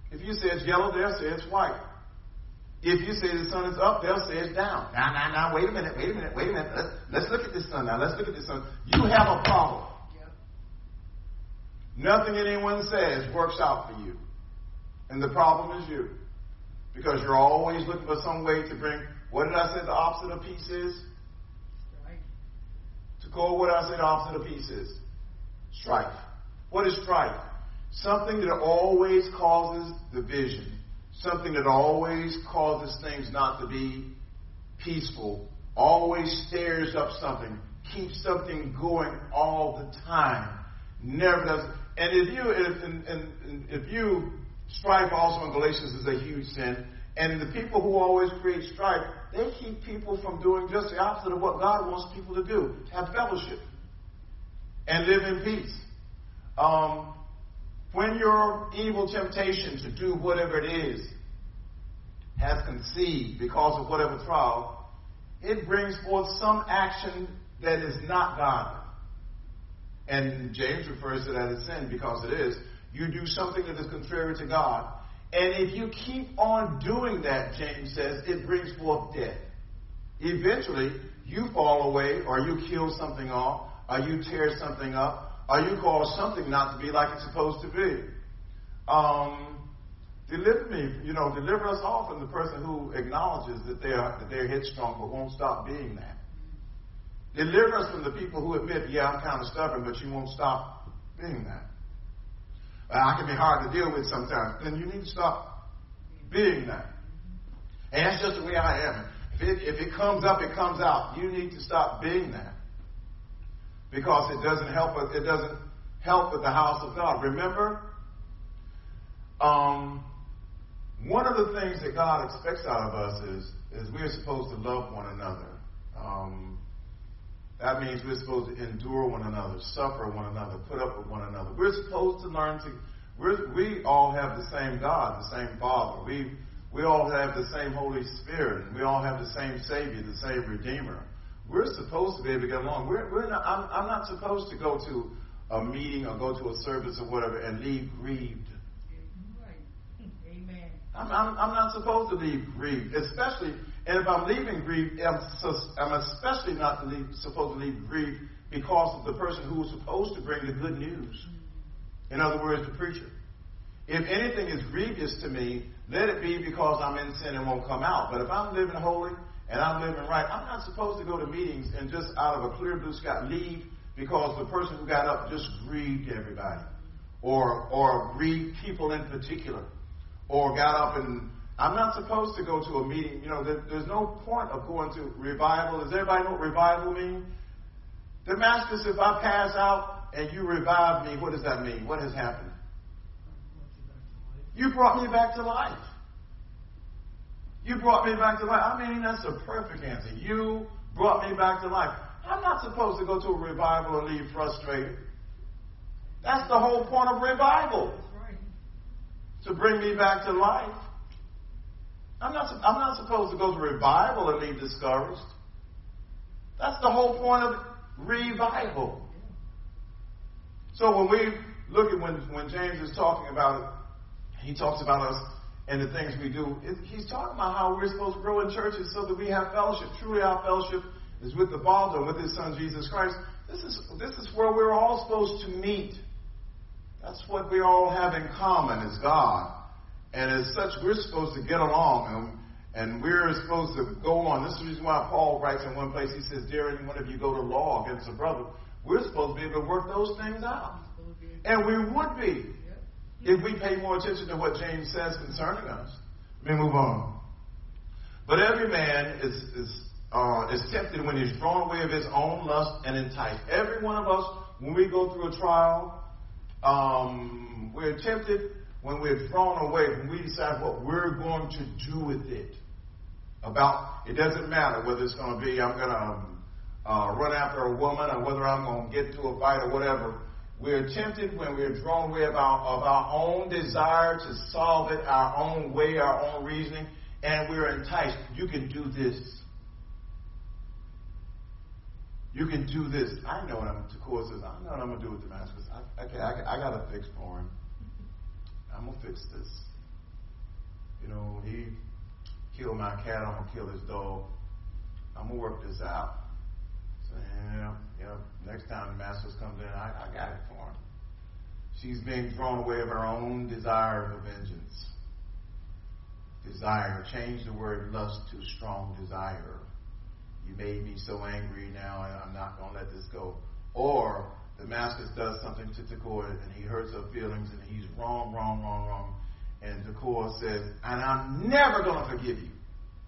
If you say it's yellow, they'll say it's white. If you say the sun is up, they'll say it's down. Now, now, now, wait a minute, wait a minute, wait a minute. Let's, let's look at this sun now. Let's look at this sun. You have a problem. Yep. Nothing anyone says works out for you. And the problem is you. Because you're always looking for some way to bring, what did I say the opposite of peace is? Strife. To call what I say the opposite of peace is? Strife. What is strife? Something that always causes division. Something that always causes things not to be peaceful. Always stirs up something. Keeps something going all the time. Never does. And if you, if, and, and, if you, strife also in Galatians is a huge sin. And the people who always create strife, they keep people from doing just the opposite of what God wants people to do. Have fellowship. And live in peace. Um, when your evil temptation to do whatever it is has conceived because of whatever trial, it brings forth some action that is not godly. And James refers to that as sin because it is. You do something that is contrary to God. And if you keep on doing that, James says, it brings forth death. Eventually, you fall away, or you kill something off, or you tear something up, or you cause something not to be like it's supposed to be. Um, deliver me, you know, deliver us all from the person who acknowledges that they are that they're headstrong but won't stop being that. Deliver us from the people who admit, yeah, I'm kind of stubborn, but you won't stop being that. Uh, I can be hard to deal with sometimes. Then you need to stop being that. And that's just the way I am. If it, if it comes up, it comes out. You need to stop being that. Because it doesn't help with, it doesn't help with the house of God. Remember, um, one of the things that God expects out of us is, is we're supposed to love one another. Um, that means we're supposed to endure one another, suffer one another, put up with one another. We're supposed to learn to, we're, we all have the same God, the same Father. We, we all have the same Holy Spirit. We all have the same Savior, the same Redeemer. We're supposed to be able to get along. We're, we're not, I'm, I'm not supposed to go to a meeting or go to a service or whatever and leave grieved. Right. Amen. I'm, I'm, I'm not supposed to leave grieved, especially, and if I'm leaving grieved, I'm, so, I'm especially not to leave, supposed to leave grieved because of the person who was supposed to bring the good news. In other words, the preacher. If anything is grievous to me, let it be because I'm in sin and won't come out. But if I'm living holy and I'm living right, I'm not supposed to go to meetings and just out of a clear blue sky leave because the person who got up just grieved everybody. Or, or grieved people in particular. Or got up and... I'm not supposed to go to a meeting. You know, there, there's no point of going to revival. Does everybody know what revival means? Damascus, if I pass out and you revive me, what does that mean? What has happened? You brought me back to life. You brought me back to life. I mean, that's a perfect answer. You brought me back to life. I'm not supposed to go to a revival and leave frustrated. That's the whole point of revival. To bring me back to life. I'm not, I'm not supposed to go to revival and leave discouraged. That's the whole point of revival. So when we look at when, when James is talking about it, he talks about us and the things we do. It, he's talking about how we're supposed to grow in churches so that we have fellowship. Truly our fellowship is with the Father and with His Son Jesus Christ. This is, this is where we're all supposed to meet. That's what we all have in common as God. And as such, we're supposed to get along, and, and we're supposed to go on. This is the reason why Paul writes in one place, he says, dare any one of you go to law against a brother. We're supposed to be able to work those things out. And we would be if we pay more attention to what James says concerning us. Let me move on. But every man is, is, uh, is tempted when he's drawn away of his own lust and enticed. Every one of us, when we go through a trial, um, we're tempted when we're thrown away, when we decide what we're going to do with it. About, it doesn't matter whether it's going to be, I'm going to uh, run after a woman or whether I'm going to get into a fight or whatever. We're tempted when we're drawn away of our, of our own desire to solve it our own way, our own reasoning, and we're enticed. You can do this. You can do this. I know what I'm, of course, I know what I'm going to do with Damascus. I, I, I, I got a fix for him. I'm going to fix this. you know, he killed my cat, I'm going to kill his dog. I'm going to work this out. So, yeah, yeah, next time the master comes in, I, I got it for him. She's being drawn away of her own desire for vengeance. Desire. Change the word lust to strong desire. You made me so angry now, and I'm not going to let this go. Or the master does something to Tekoa, and he hurts her feelings, and he's wrong, wrong, wrong, wrong. And Tekoa says, and I'm never going to forgive you.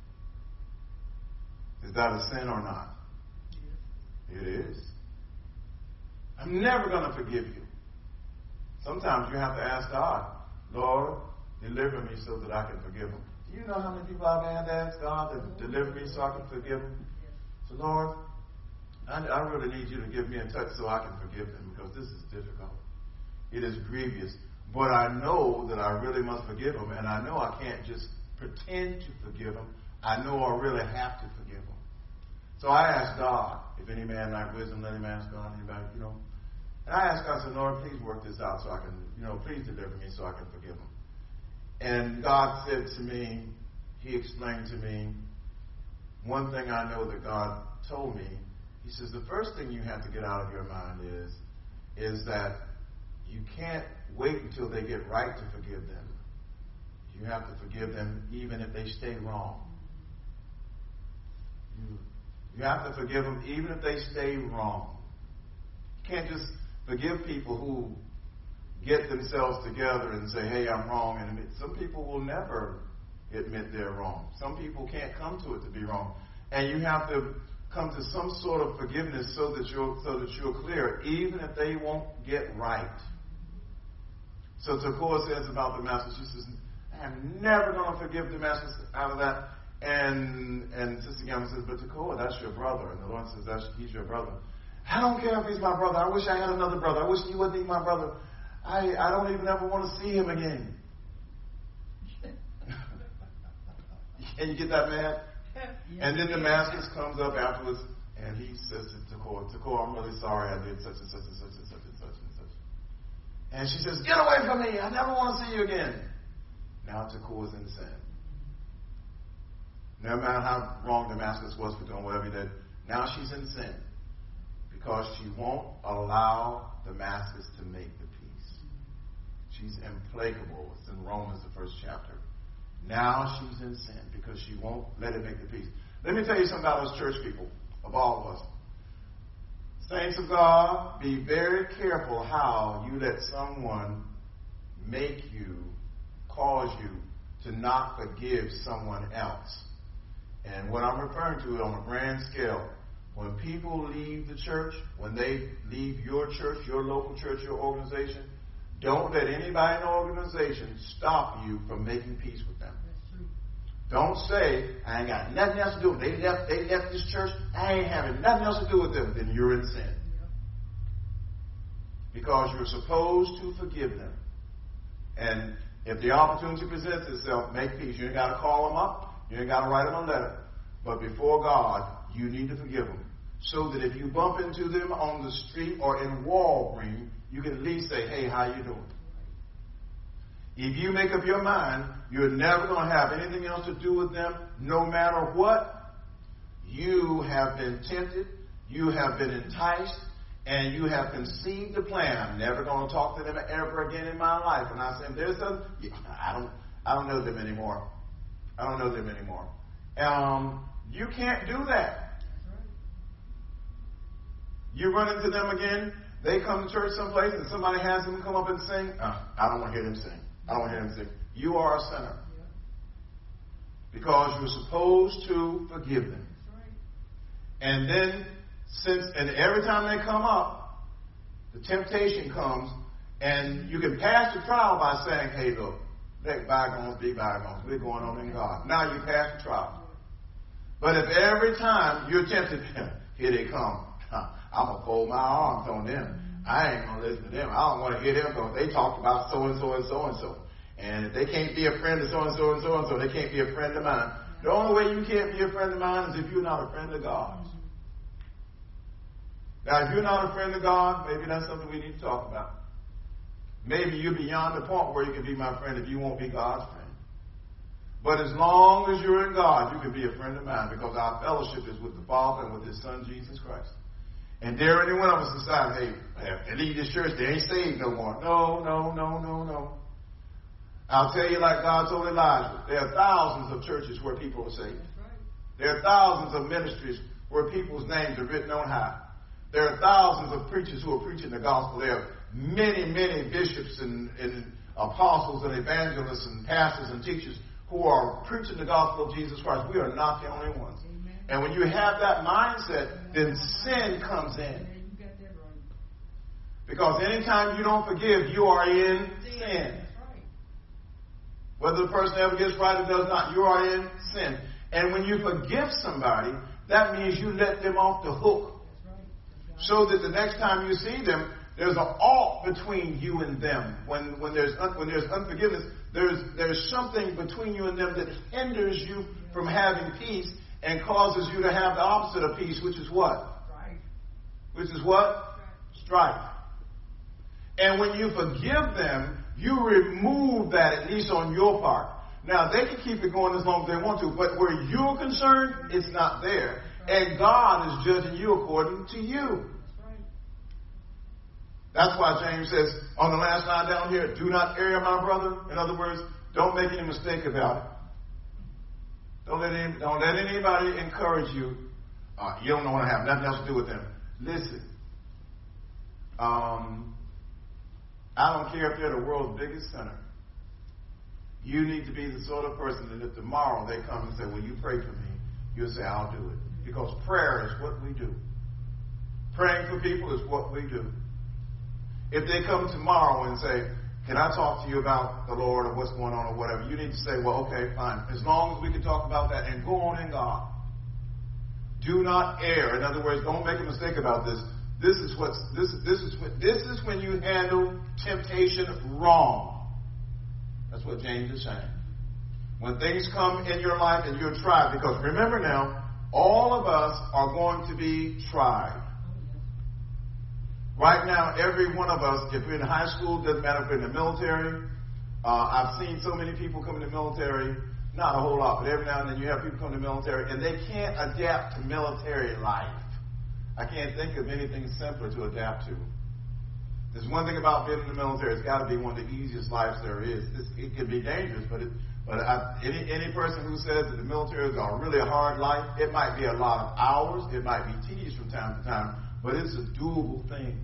Is that a sin or not? Yes. It is. I'm never going to forgive you. Sometimes you have to ask God, Lord, deliver me so that I can forgive them. Do you know how many people I've had to ask God to deliver me so I can forgive them? So, Lord, I, I really need you to get me in touch so I can forgive them, because this is difficult. It is grievous. But I know that I really must forgive them, and I know I can't just pretend to forgive them. I know I really have to forgive them. So I ask God, if any man lack wisdom, let him ask God. Anybody, you know. And I ask God, I said, Lord, please work this out so I can, you know, please deliver me so I can forgive them. And God said to me, he explained to me, one thing I know that God told me, he says, the first thing you have to get out of your mind is, is that you can't wait until they get right to forgive them. You have to forgive them even if they stay wrong. You, you have to forgive them even if they stay wrong. You can't just forgive people who get themselves together and say, hey, I'm wrong. And admit. Some people will never admit they're wrong. Some people can't come to it to be wrong. And you have to come to some sort of forgiveness so that you're, so that you're clear, even if they won't get right. So Tekoa says about the master, she says, I'm never going to forgive the master out of that. And and Sister Gamma says, but Tekoa, that's your brother. And the Lord says, that's, he's your brother. I don't care if he's my brother. I wish I had another brother. I wish he wouldn't be my brother. I, I don't even ever want to see him again. Can you get that mad? And then Damascus comes up afterwards, and he says to Tekoa, Tekoa, I'm really sorry I did such and such and such and such and such and such. And she says, get away from me. I never want to see you again. Now Tekoa's in sin. No matter how wrong Damascus was for doing whatever he did, now she's in sin. Because she won't allow Damascus to make the peace. She's implacable. It's in Romans, the first chapter. Now she's in sin because she won't let it make the peace. Let me tell you something about us church people, of all of us. Saints of God, be very careful how you let someone make you, cause you to not forgive someone else. And what I'm referring to on a grand scale, when people leave the church, when they leave your church, your local church, your organization, don't let anybody in the organization stop you from making peace with them. That's true. Don't say, I ain't got nothing else to do with them. They left, they left this church. I ain't having nothing else to do with them. Then you're in sin. Yep. Because you're supposed to forgive them. And if the opportunity presents itself, make peace. You ain't got to call them up. You ain't got to write them a letter. But before God, you need to forgive them. So that if you bump into them on the street or in Walgreens, you can at least say, hey, how you doing? If you make up your mind, you're never going to have anything else to do with them, no matter what, you have been tempted, you have been enticed, and you have conceived the plan. I'm never going to talk to them ever again in my life. And I say, there's a, I don't, I don't know them anymore. I don't know them anymore. Um, you can't do that. You run into them again, they come to church someplace and somebody has them come up and sing. Uh, I don't want to hear them sing. I don't want to hear them sing. You are a sinner. Yeah. Because you're supposed to forgive them. That's right. And then, since, and every time they come up, the temptation comes, and you can pass the trial by saying, hey, look, let bygones be bygones. We're going on in God. Now you pass the trial. But if every time you're tempted, here they come. I'm going to fold my arms on them. I ain't going to listen to them. I don't want to hear them because they talked about so-and-so and so-and-so. And if they can't be a friend of so-and-so and so-and-so, they can't be a friend of mine. The only way you can't be a friend of mine is if you're not a friend of God's. Now, if you're not a friend of God, maybe that's something we need to talk about. Maybe you're beyond the point where you can be my friend if you won't be God's friend. But as long as you're in God, you can be a friend of mine, because our fellowship is with the Father and with His Son, Jesus Christ. And dare any one of us decide, hey, they leave this church, they ain't saved no more. No, no, no, no, no. I'll tell you like God told Elijah, there are thousands of churches where people are saved. There are thousands of ministries where people's names are written on high. There are thousands of preachers who are preaching the gospel. There are many, many bishops and, and apostles and evangelists and pastors and teachers who are preaching the gospel of Jesus Christ. We are not the only ones. Amen. And when you have that mindset, then sin comes in. Because anytime you don't forgive, you are in sin. Whether the person ever gets right or does not, you are in sin. And when you forgive somebody, that means you let them off the hook. So that the next time you see them, there's an ought between you and them. When when there's un, when there's unforgiveness, there's there's something between you and them that hinders you from having peace and causes you to have the opposite of peace, which is what? Strife. Which is what? Strife. And when you forgive them, you remove that, at least on your part. Now, they can keep it going as long as they want to, but where you're concerned, it's not there. And God is judging you according to you. That's why James says on the last line down here, do not err, my brother. In other words, don't make any mistake about it. Don't let any, don't let anybody encourage you. Uh, you don't want to have nothing else to do with them. Listen, um, I don't care if they're the world's biggest sinner. You need to be the sort of person that if tomorrow they come and say, will you pray for me? You'll say, I'll do it. Because prayer is what we do. Praying for people is what we do. If they come tomorrow and say, can I talk to you about the Lord or what's going on or whatever, you need to say, well, okay, fine. As long as we can talk about that and go on in God. Do not err. In other words, don't make a mistake about this. This is what's this this is what, this is when you handle temptation wrong. That's what James is saying. When things come in your life and you're tried, because remember now, all of us are going to be tried. Right now, every one of us, if we're in high school, doesn't matter if we're in the military. Uh, I've seen so many people come in the military, not a whole lot, but every now and then you have people come to the military, and they can't adapt to military life. I can't think of anything simpler to adapt to. There's one thing about being in the military. It's got to be one of the easiest lives there is. It's, it can be dangerous, but it, but I, any any person who says that the military is a really hard life, it might be a lot of hours. It might be tedious from time to time, but it's a doable thing.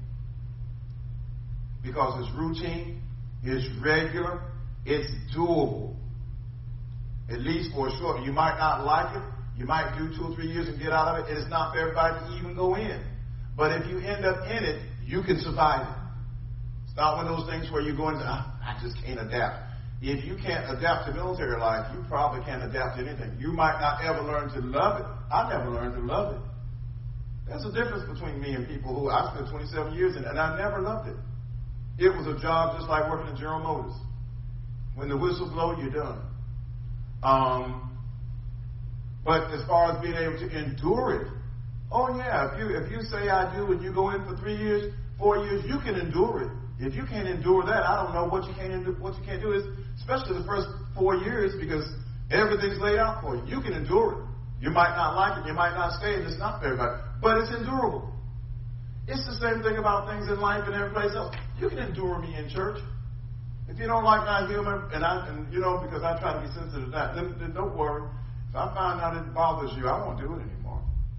Because it's routine, it's regular, it's doable. At least for a short. You might not like it. You might do two or three years and get out of it. It is not for everybody to even go in. But if you end up in it, you can survive it. It's not one of those things where you go into, oh, I just can't adapt. If you can't adapt to military life, you probably can't adapt to anything. You might not ever learn to love it. I never learned to love it. There's a difference between me and people who I spent twenty-seven years in, and I never loved it. It was a job just like working at General Motors. When the whistle blows, you're done. Um, but as far as being able to endure it, oh yeah, if you if you say I do and you go in for three years, four years, you can endure it. If you can't endure that, I don't know what you can't do. What you can't do is, especially the first four years, because everything's laid out for you. You can endure it. You might not like it. You might not stay, and it's not for everybody, but it's endurable. It's the same thing about things in life and every place else. You can endure me in church. If you don't like my humor, and I, and you know, because I try to be sensitive to that, then, then don't worry. If I find out it bothers you, I won't do it anymore.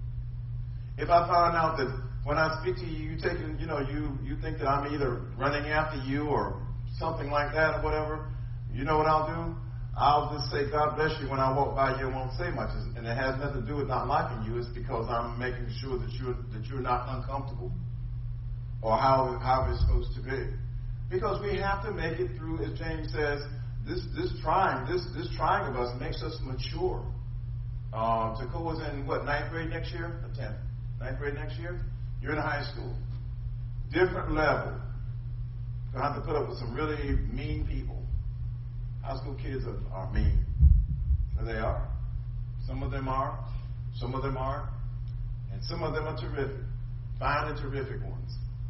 If I find out that when I speak to you, you take, you know, you you think that I'm either running after you or something like that or whatever, you know what I'll do? I'll just say, God bless you when I walk by you and won't say much. And it has nothing to do with not liking you. It's because I'm making sure that you're, that you're not uncomfortable or how, how it's supposed to be. Because we have to make it through, as James says, this this trying, this this trying of us makes us mature. Um, Takoa's in, what, ninth grade next year? Or tenth? Ninth grade next year? You're in high school. Different level. You're going to have to put up with some really mean people. High school kids are, are mean. So they are. Some of them are. Some of them aren't. And some of them are terrific. Find the terrific ones.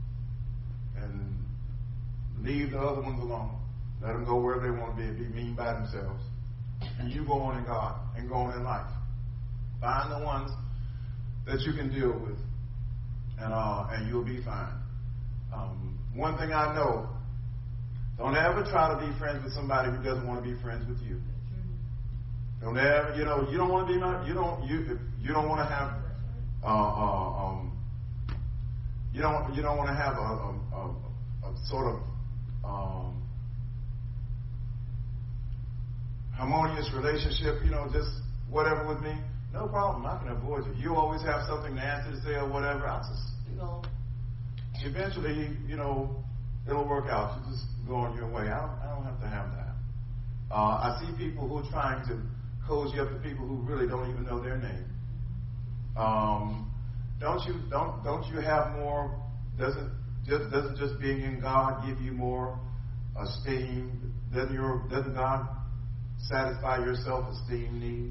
And leave the other ones alone. Let them go wherever they want to be and be mean by themselves. and you go on in God and go on in life. Find the ones that you can deal with, and uh, and you'll be fine. Um, one thing I know, don't ever try to be friends with somebody who doesn't want to be friends with you. Don't ever, you know, you don't want to be my, you don't, you, if you don't want to have, uh, uh, um, you don't, you don't want to have a, a, a, a sort of um, harmonious relationship, you know, just whatever with me. No problem, I can avoid you. You always have something nasty to say or whatever. I just, you know, eventually, you know, it'll work out. You just go on your way. I don't, I don't have to have that. Uh, I see people who are trying to cozy up to people who really don't even know their name. Um, don't you don't don't you have more? Doesn't just doesn't just being in God give you more esteem? Doesn't your doesn't God satisfy your self-esteem need?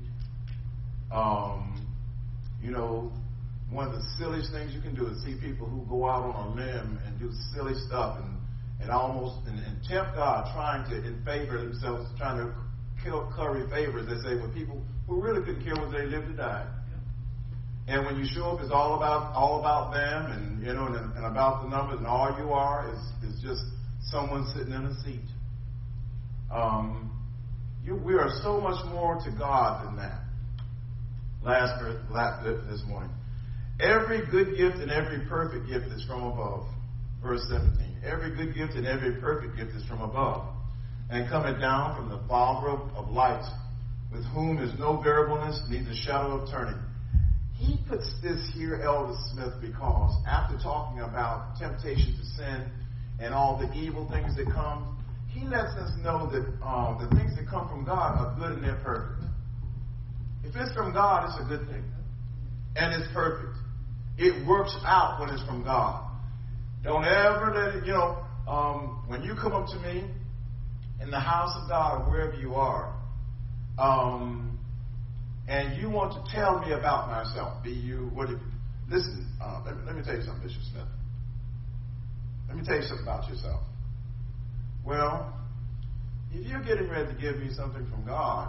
Um, you know, one of the silliest things you can do is see people who go out on a limb and do silly stuff and and almost and, and tempt God, trying to in favor themselves, trying to kill, curry favors, they say, with people who really couldn't care whether they lived or died. Yeah. And when you show up, it's all about all about them, and you know, and, and about the numbers, and all you are is is just someone sitting in a seat. Um, you, we are so much more to God than that. Last verse, last this morning, every good gift and every perfect gift is from above. Verse seventeen. Every good gift and every perfect gift is from above, and cometh down from the Father of, of lights, with whom is no variableness, neither shadow of turning. He puts this here, Elder Smith, because after talking about temptation to sin and all the evil things that come, he lets us know that uh, the things that come from God are good and they're perfect. If it's from God, it's a good thing. And it's perfect. It works out when it's from God. Don't ever let it, you know, um, when you come up to me in the house of God or wherever you are, um, and you want to tell me about myself, be you, what if, listen, uh, let, me, let me tell you something, Bishop Smith. Let me tell you something about yourself. Well, if you're getting ready to give me something from God,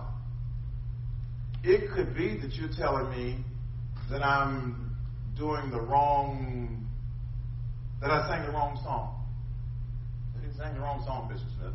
it could be that you're telling me that I'm doing the wrong, that I sang the wrong song. That he sang the wrong song, Bishop Smith.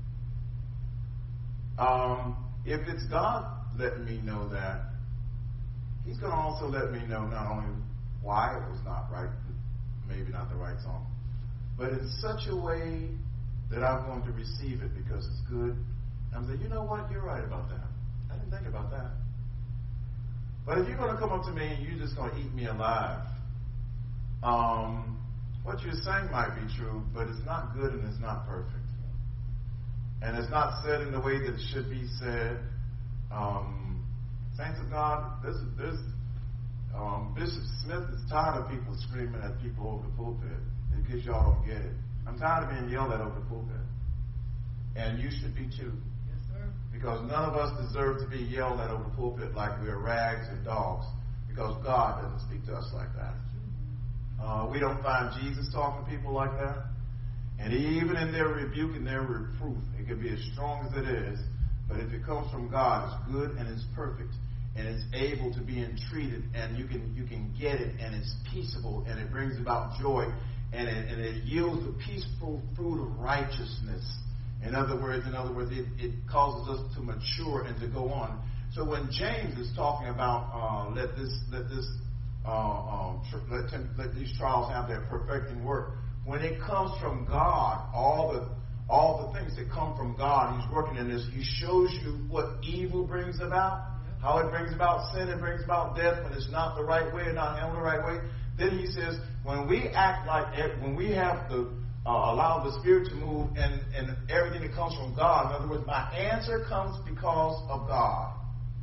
Um, if it's God letting me know that, he's going to also let me know not only why it was not right, maybe not the right song, but in such a way that I'm going to receive it because it's good. I'm saying, you know what, you're right about that. I didn't think about that. But if you're going to come up to me and you're just going to eat me alive, um, what you're saying might be true, but it's not good and it's not perfect. And it's not said in the way that it should be said. Um, saints of God, this, this, um, Bishop Smith is tired of people screaming at people over the pulpit, in case y'all don't get it. I'm tired of being yelled at over the pulpit. And you should be too. Yes, sir. Because none of us deserve to be yelled at over the pulpit like we're rags and dogs, because God doesn't speak to us like that. Uh, we don't find Jesus talking to people like that. And even in their rebuke and their reproof, it can be as strong as it is, but if it comes from God, it's good and it's perfect, and it's able to be entreated, and you can you can get it, and it's peaceable, and it brings about joy, and it, and it yields the peaceful fruit of righteousness. In other words, in other words, it, it causes us to mature and to go on. So when James is talking about uh, let this let this uh, um, tr- let, tem- let these trials have their perfecting work, when it comes from God, all the all the things that come from God, He's working in this. He shows you what evil brings about, how it brings about sin, it brings about death when it's not the right way and not handled the right way. Then He says, when we act like it, when we have to uh, allow the Spirit to move and, and everything that comes from God, in other words, my answer comes because of God.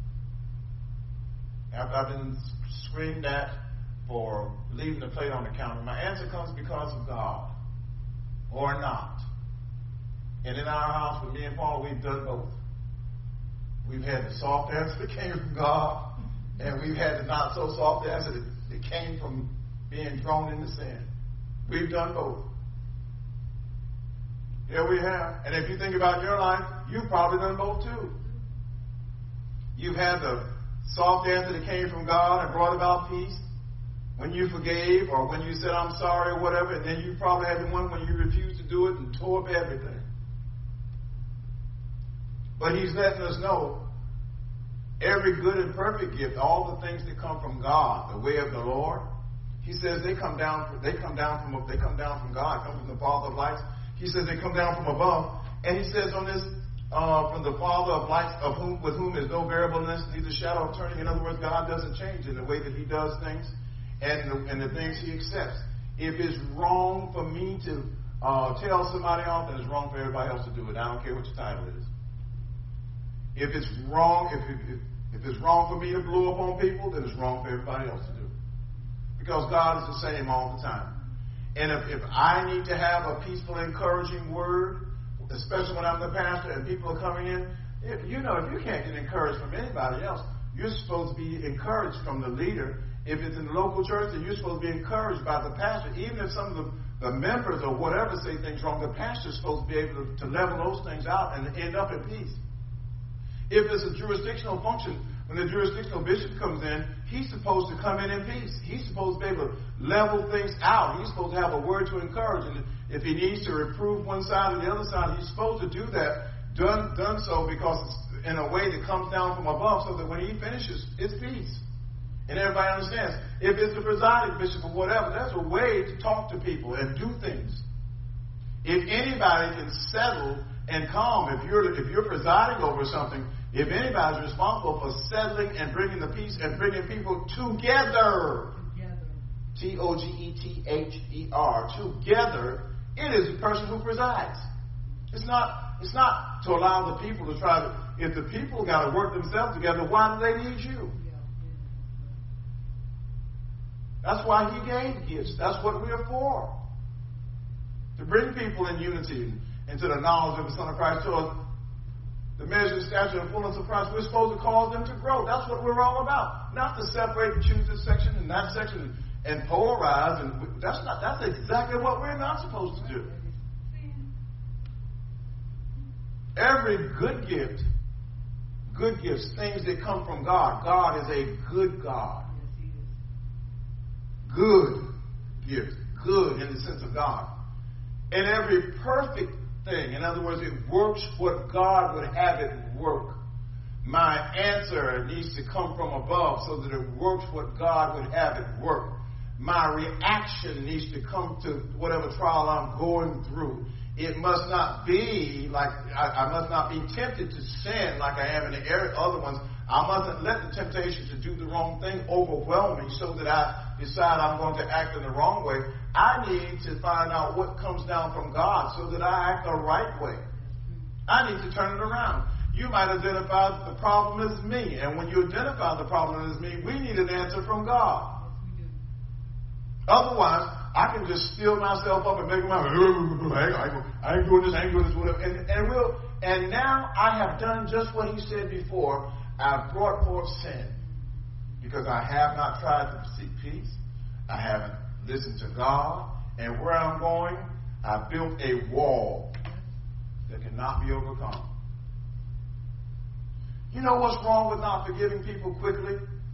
After I've been screamed at for leaving the plate on the counter, my answer comes because of God, or not. And in our house, with me and Paul, we've done both. We've had the soft answer that came from God, and we've had the not so soft answer that, that came from being thrown into sin. We've done both. Here we have. And if you think about your life, you've probably done both too. You've had the soft answer that came from God and brought about peace when you forgave or when you said, I'm sorry or whatever. And then you probably had the one when you refused to do it and tore up everything. But he's letting us know every good and perfect gift, all the things that come from God, the way of the Lord, he says they come down. They come down from. They come down from God. Come from the Father of lights. He says they come down from above. And he says on this, uh, from the Father of lights, of whom with whom is no variableness, neither shadow of turning. In other words, God doesn't change in the way that He does things, and the, and the things He accepts. If it's wrong for me to uh, tell somebody off, then it's wrong for everybody else to do it. I don't care what your title is. If it's wrong, if if, if it's wrong for me to blow up on people, then it's wrong for everybody else to do it. Because God is the same all the time. And if, if I need to have a peaceful, encouraging word, especially when I'm the pastor and people are coming in, if, you know, if you can't get encouraged from anybody else, you're supposed to be encouraged from the leader. If it's in the local church, then you're supposed to be encouraged by the pastor. Even if some of the, the members or whatever say things wrong, the pastor's supposed to be able to, to level those things out and end up in peace. If it's a jurisdictional function, when the jurisdictional bishop comes in, he's supposed to come in in peace. He's supposed to be able to level things out. He's supposed to have a word to encourage. And if he needs to reprove one side or the other side, he's supposed to do that, done, done so because it's in a way that comes down from above so that when he finishes, it's peace. And everybody understands. If it's the presiding bishop or whatever, that's a way to talk to people and do things. If anybody can settle and calm, if you're if you're presiding over something, if anybody's responsible for settling and bringing the peace and bringing people together, Together. T O G E T H E R, together, it is the person who presides. It's not it's not to allow the people to try to, if the people got to work themselves together, why do they need you? Yeah, yeah. That's why He gave gifts. That's what we're for. To bring people in unity and to the knowledge of the Son of Christ, to the measure, stature, and fullness of Christ. We're supposed to cause them to grow. That's what we're all about. Not to separate and choose this section and that section and polarize. And that's not. That's exactly what we're not supposed to do. Every good gift, good gifts, things that come from God. God is a good God. Good gift. Good in the sense of God. And every perfect thing, in other words, it works what God would have it work. My answer needs to come from above so that it works what God would have it work. My reaction needs to come to whatever trial I'm going through. It must not be like, I, I must not be tempted to sin like I am in the area, other ones. I mustn't let the temptation to do the wrong thing overwhelm me so that I decide I'm going to act in the wrong way. I need to find out what comes down from God so that I act the right way. I need to turn it around. You might identify that the problem is me. And when you identify the problem as me, we need an answer from God. Otherwise, I can just steel myself up and make my, I ain't doing this, I ain't doing this, whatever. And, and, we'll, and now I have done just what He said before. I've brought forth sin because I have not tried to seek peace. I haven't listened to God. And where I'm going, I've built a wall that cannot be overcome. You know what's wrong with not forgiving people quickly?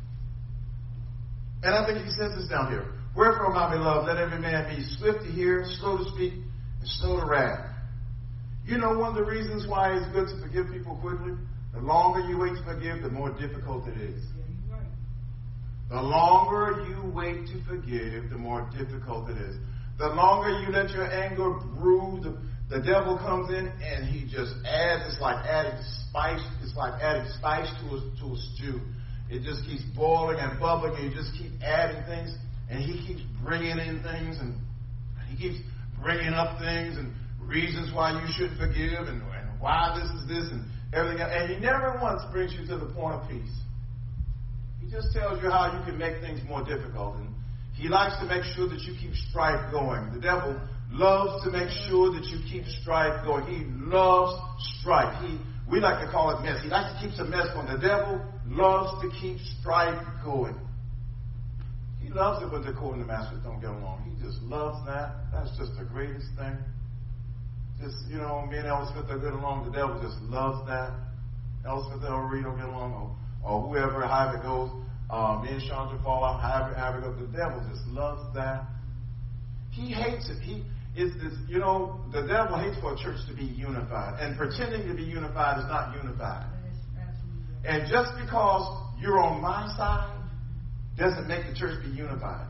And I think He says this down here. Wherefore, my beloved, let every man be swift to hear, slow to speak, and slow to wrath. You know one of the reasons why it's good to forgive people quickly? The longer you wait to forgive, the more difficult it is. Yeah, you're right. The longer you wait to forgive, the more difficult it is. The longer you let your anger brew, the, the devil comes in and he just adds, it's like adding spice, it's like adding spice to a, to a stew. It just keeps boiling and bubbling and you just keep adding things and he keeps bringing in things and he keeps bringing up things and reasons why you shouldn't forgive and, and why this is this and everything else. And he never once brings you to the point of peace. He just tells you how you can make things more difficult. And he likes to make sure that you keep strife going. The devil loves to make sure that you keep strife going. He loves strife. He, we like to call it mess. He likes to keep some mess going. The devil loves to keep strife going. He loves it when the court and the masters don't get along. He just loves that. That's just the greatest thing. Just, you know, me and Elvis Smith are good along. The devil just loves that. Elvis Smith and Elvis Reed don't get along. Or, or whoever, however it goes, uh, me and Chandra fall out, however, however it goes. The devil just loves that. He hates it. He is this, you know, the devil hates for a church to be unified. And pretending to be unified is not unified. And just because you're on my side doesn't make the church be unified.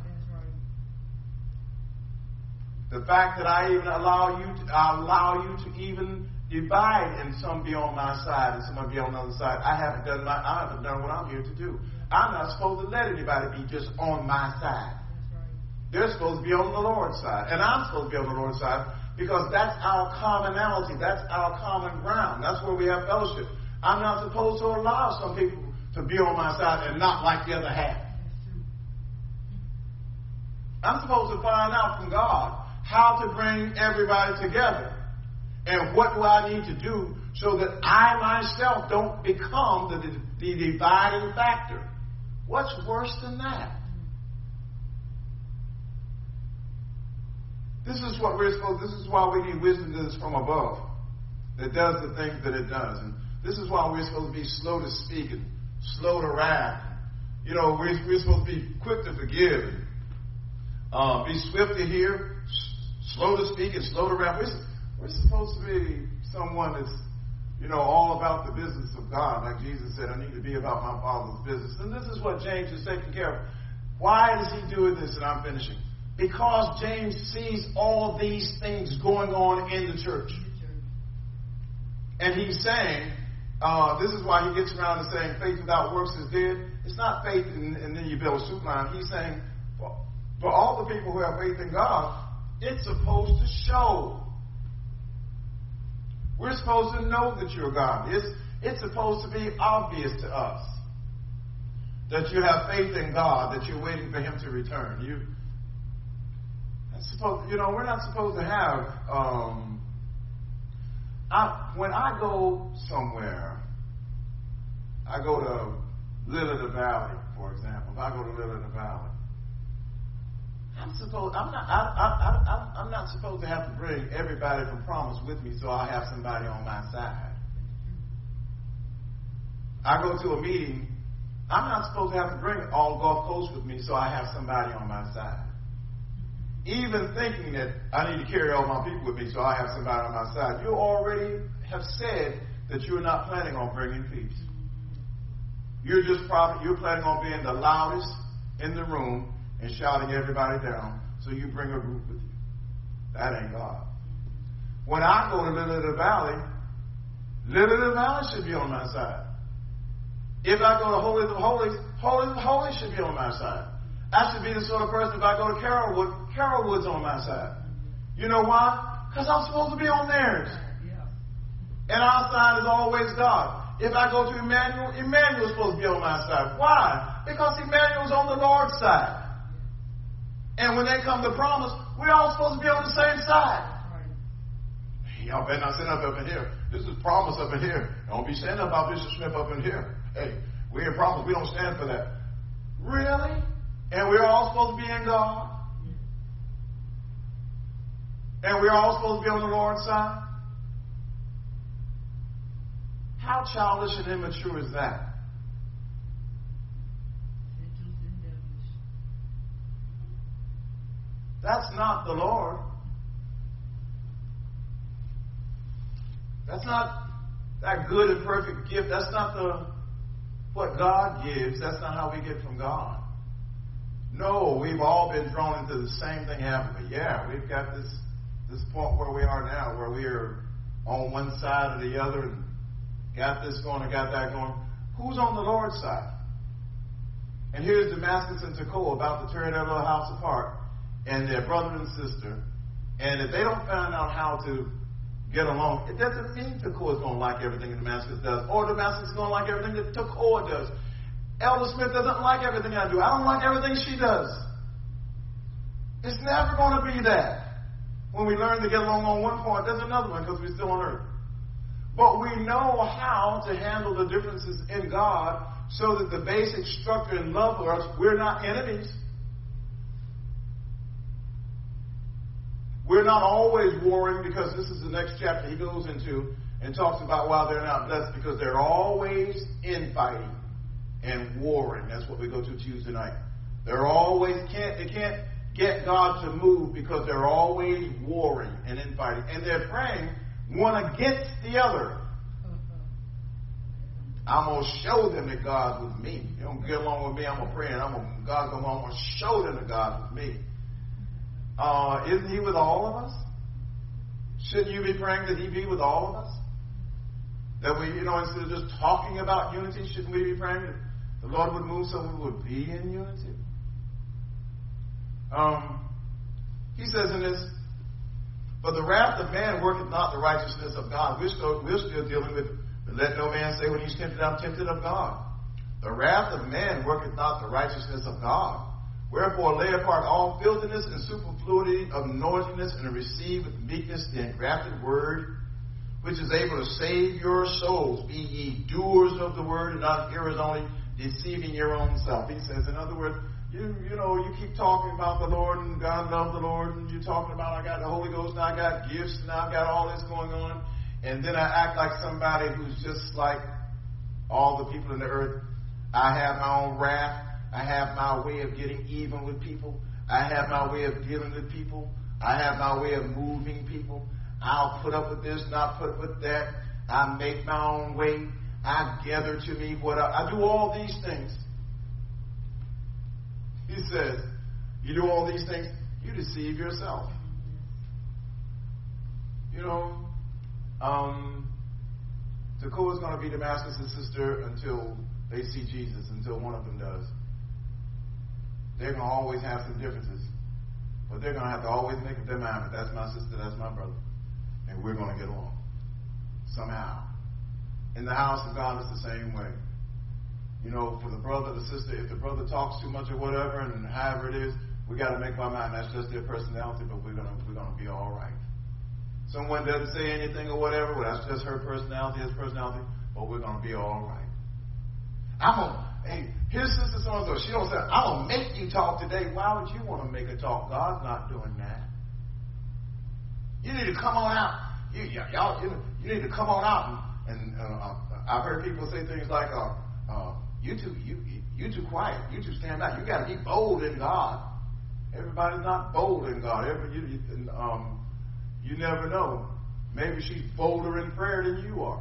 The fact that I even allow you to I allow you to even divide and some be on my side and some be on the other side, I haven't done my I haven't done what I'm here to do. I'm not supposed to let anybody be just on my side. They're supposed to be on the Lord's side. And I'm supposed to be on the Lord's side because that's our commonality. That's our common ground. That's where we have fellowship. I'm not supposed to allow some people to be on my side and not like the other half. I'm supposed to find out from God how to bring everybody together. And what do I need to do so that I myself don't become the, the dividing factor? What's worse than that? This is what we're supposed, this is why we need wisdom that's from above, that does the things that it does. And this is why we're supposed to be slow to speak and slow to wrath. You know, we're, we're supposed to be quick to forgive, and uh, be swift to hear, s- slow to speak, and slow to wrath. We're, we're supposed to be someone that's, you know, all about the business of God. Like Jesus said, I need to be about my Father's business. And this is what James is taking care of. Why is he doing this? And I'm finishing. Because James sees all these things going on in the church. And he's saying, uh, this is why he gets around to saying faith without works is dead. It's not faith and, and then you build a soup line. He's saying, for, for all the people who have faith in God, it's supposed to show. We're supposed to know that you're God. It's, it's supposed to be obvious to us that you have faith in God, that you're waiting for Him to return. You, that's supposed, you know, we're not supposed to have. Um, I, when I go somewhere, I go to Lily the Valley, for example. If I go to Lily the Valley, I'm supposed. I'm not. I, I, I, I'm not supposed to have to bring everybody from Promise with me, so I have somebody on my side. I go to a meeting. I'm not supposed to have to bring all Gulf Coast with me, so I have somebody on my side. Even thinking that I need to carry all my people with me, so I have somebody on my side. You already have said that you're not planning on bringing peace. You're just probably you're planning on being the loudest in the room and shouting everybody down, so you bring a group with you. That ain't God. When I go to Lily of the Valley, Lily of the Valley should be on my side. If I go to Holy of Holies, Holy of Holies should be on my side. I should be the sort of person, if I go to Carolwood, Carolwood's on my side. You know why? Because I'm supposed to be on theirs. And our side is always God. If I go to Emmanuel, Emmanuel's supposed to be on my side. Why? Because Emmanuel's on the Lord's side. And when they come to Promise, we're all supposed to be on the same side. Y'all better not stand up up in here. This is Promise up in here. Don't be standing up about Bishop Smith up in here. Hey, we're in Promise. We don't stand for that. Really? And we're all supposed to be in God? And we're all supposed to be on the Lord's side? How childish and immature is that? That's not the Lord. That's not that good and perfect gift. That's not the what God gives. That's not how we get from God. No, we've all been drawn into the same thing, haven't we? Yeah, we've got this this point where we are now, where we are on one side or the other and got this going and got that going. Who's on the Lord's side? And here's Damascus and Tekoa about to tear their little house apart, and their brother and sister. And if they don't find out how to get along, it doesn't mean Tekoa is going to like everything that Damascus does, or Damascus is going to like everything that Tekoa does. Elder Smith doesn't like everything I do. I don't like everything she does. It's never going to be that. When we learn to get along on one point, there's another one because we're still on earth. But we know how to handle the differences in God so that the basic structure and love for us, we're not enemies. We're not always warring, because this is the next chapter he goes into and talks about why they're not blessed, because they're always infighting. and warring. That's what we go to Tuesday night. They're always can't they can't get God to move because they're always warring and infighting. And they're praying one against the other. I'm going to show them that God's with me. You don't get along with me, I'm going to pray, and I'm going to, God's going to, I'm going to show them that God's with me. Uh, isn't He with all of us? Shouldn't you be praying that He be with all of us? That we, you know, instead of just talking about unity, shouldn't we be praying that the Lord would move so we would be in unity? Um, he says in this, but the wrath of man worketh not the righteousness of God. We're still, we're still dealing with, let no man say when he's tempted, I'm tempted of God. The wrath of man worketh not the righteousness of God. Wherefore lay apart all filthiness and superfluity of naughtiness, and receive with meekness the engrafted word, which is able to save your souls. Be ye doers of the word, and not hearers only, deceiving your own self. He says, in other words, you you know, you keep talking about the Lord, and God loves the Lord, and you're talking about, I got the Holy Ghost, and I got gifts, and I've got all this going on, and then I act like somebody who's just like all the people in the earth. I have my own wrath. I have my way of getting even with people. I have my way of dealing with people. I have my way of moving people. I'll put up with this, not put up with that. I make my own way. I gather to me what I, I do all these things. He says, you do all these things, you deceive yourself. You know, um, Tekoa's going to be Damascus' sister until they see Jesus, until one of them does. They're going to always have some differences. But they're going to have to always make up their mind, but that's my sister, that's my brother. And we're going to get along. Somehow. In the house of God, it's the same way. You know, for the brother, the sister, if the brother talks too much or whatever, and however it is, we got to make our mind. That's just their personality, but we're going to we're going to be all right. Someone doesn't say anything or whatever, well, that's just her personality, his personality, but we're going to be all right. I'm going to, hey, here's sister so-and-so. She don't say, I'm going to make you talk today. Why would you want to make her talk? God's not doing that. You need to come on out. You, y'all, you, you need to come on out. And, and uh, I've heard people say things like, uh, uh, you two, you, you too quiet. You two stand back. You got to be bold in God. Everybody's not bold in God. Every, you, you, um, you never know. Maybe she's bolder in prayer than you are.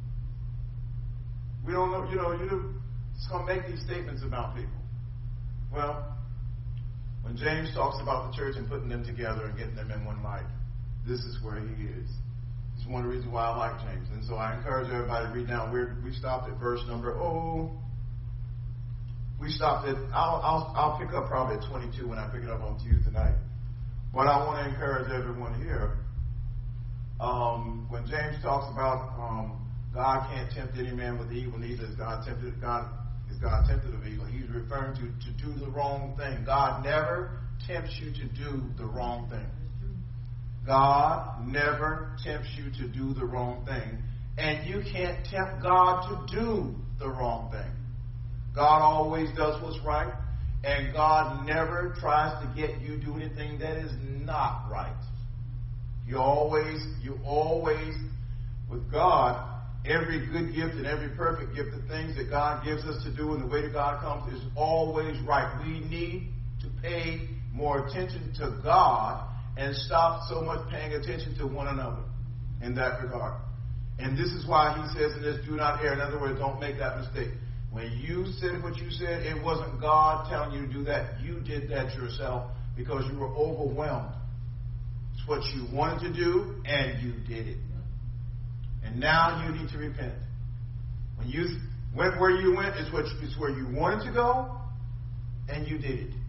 We don't know. You know, you just gonna make these statements about people. Well, when James talks about the church and putting them together and getting them in one light, this is where he is. It's one of the reasons why I like James. And so I encourage everybody to read down. We're, we stopped at verse number, oh, we stopped at, I'll, I'll, I'll pick up probably at twenty-two when I pick it up on Tuesday night. But I want to encourage everyone here. Um, when James talks about um, God can't tempt any man with evil, neither is God tempted, God is God tempted of evil. He's referring to to do the wrong thing. God never tempts you to do the wrong thing. God never tempts you to do the wrong thing. And you can't tempt God to do the wrong thing. God always does what's right. And God never tries to get you to do anything that is not right. You always, you always, with God, every good gift and every perfect gift, the things that God gives us to do and the way that God comes is always right. We need to pay more attention to God and stop so much paying attention to one another in that regard. And this is why he says in this, do not err. In other words, don't make that mistake. When you said what you said, it wasn't God telling you to do that. You did that yourself because you were overwhelmed. It's what you wanted to do, and you did it. And now you need to repent. When you went where you went, it's, what, it's where you wanted to go, and you did it.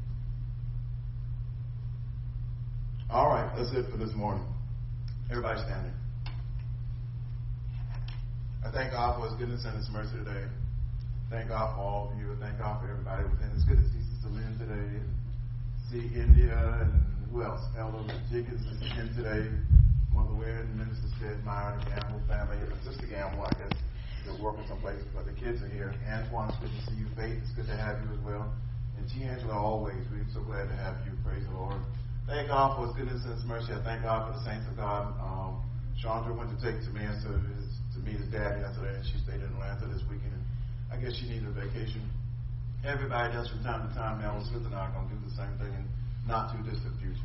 All right, that's it for this morning. Everybody standing. I thank God for His goodness and His mercy today. Thank God for all of you. Thank God for everybody within. It's good to see Sister Lynn today. See India and who else? Elder Jenkins is in today. Mother Ware and Minister Stead Meyer, the Gamble family. Sister Gamble, I guess, they're working someplace, but the kids are here. Antoine, it's good to see you. Faith, it's good to have you as well. And T. Angela, always. We're so glad to have you. Praise the Lord. Thank God for His goodness and His mercy. I thank God for the saints of God. Um, Chandra went to take Tamia to, his, to meet his dad yesterday, and she stayed in Atlanta this weekend. I guess she needed a vacation. everybody does from time to time. Now, Smith and I are going to do the same thing in not too distant future.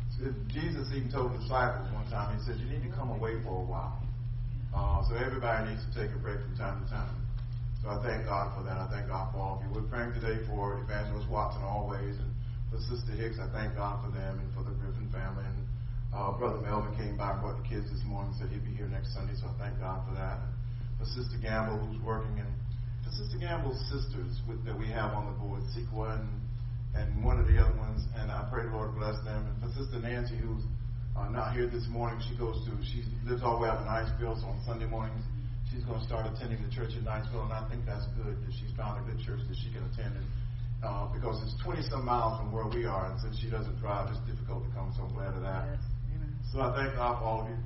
Jesus even told the disciples one time, he said, you need to come away for a while. Uh, so everybody needs to take a break from time to time. So I thank God for that. I thank God for all of you. We're praying today for Evangelist Watson always, and for Sister Hicks. I thank God for them and for the Griffin family. And uh, Brother Melvin came by and brought the kids this morning, said he'd be here next Sunday, so I thank God for that. And for Sister Gamble, who's working, and for Sister Gamble's sisters with, that we have on the board, Sequa and and one of the other ones, and I pray the Lord bless them. And for Sister Nancy, who's uh, not here this morning, she goes to, she lives all the way up in Niceville, so on Sunday mornings, she's going to start attending the church in Niceville, and I think that's good, that she's found a good church that she can attend, and, uh, because it's twenty-some miles from where we are, and since she doesn't drive, it's difficult to come, so I'm glad of that. Yes. Amen. So I thank God for all of you.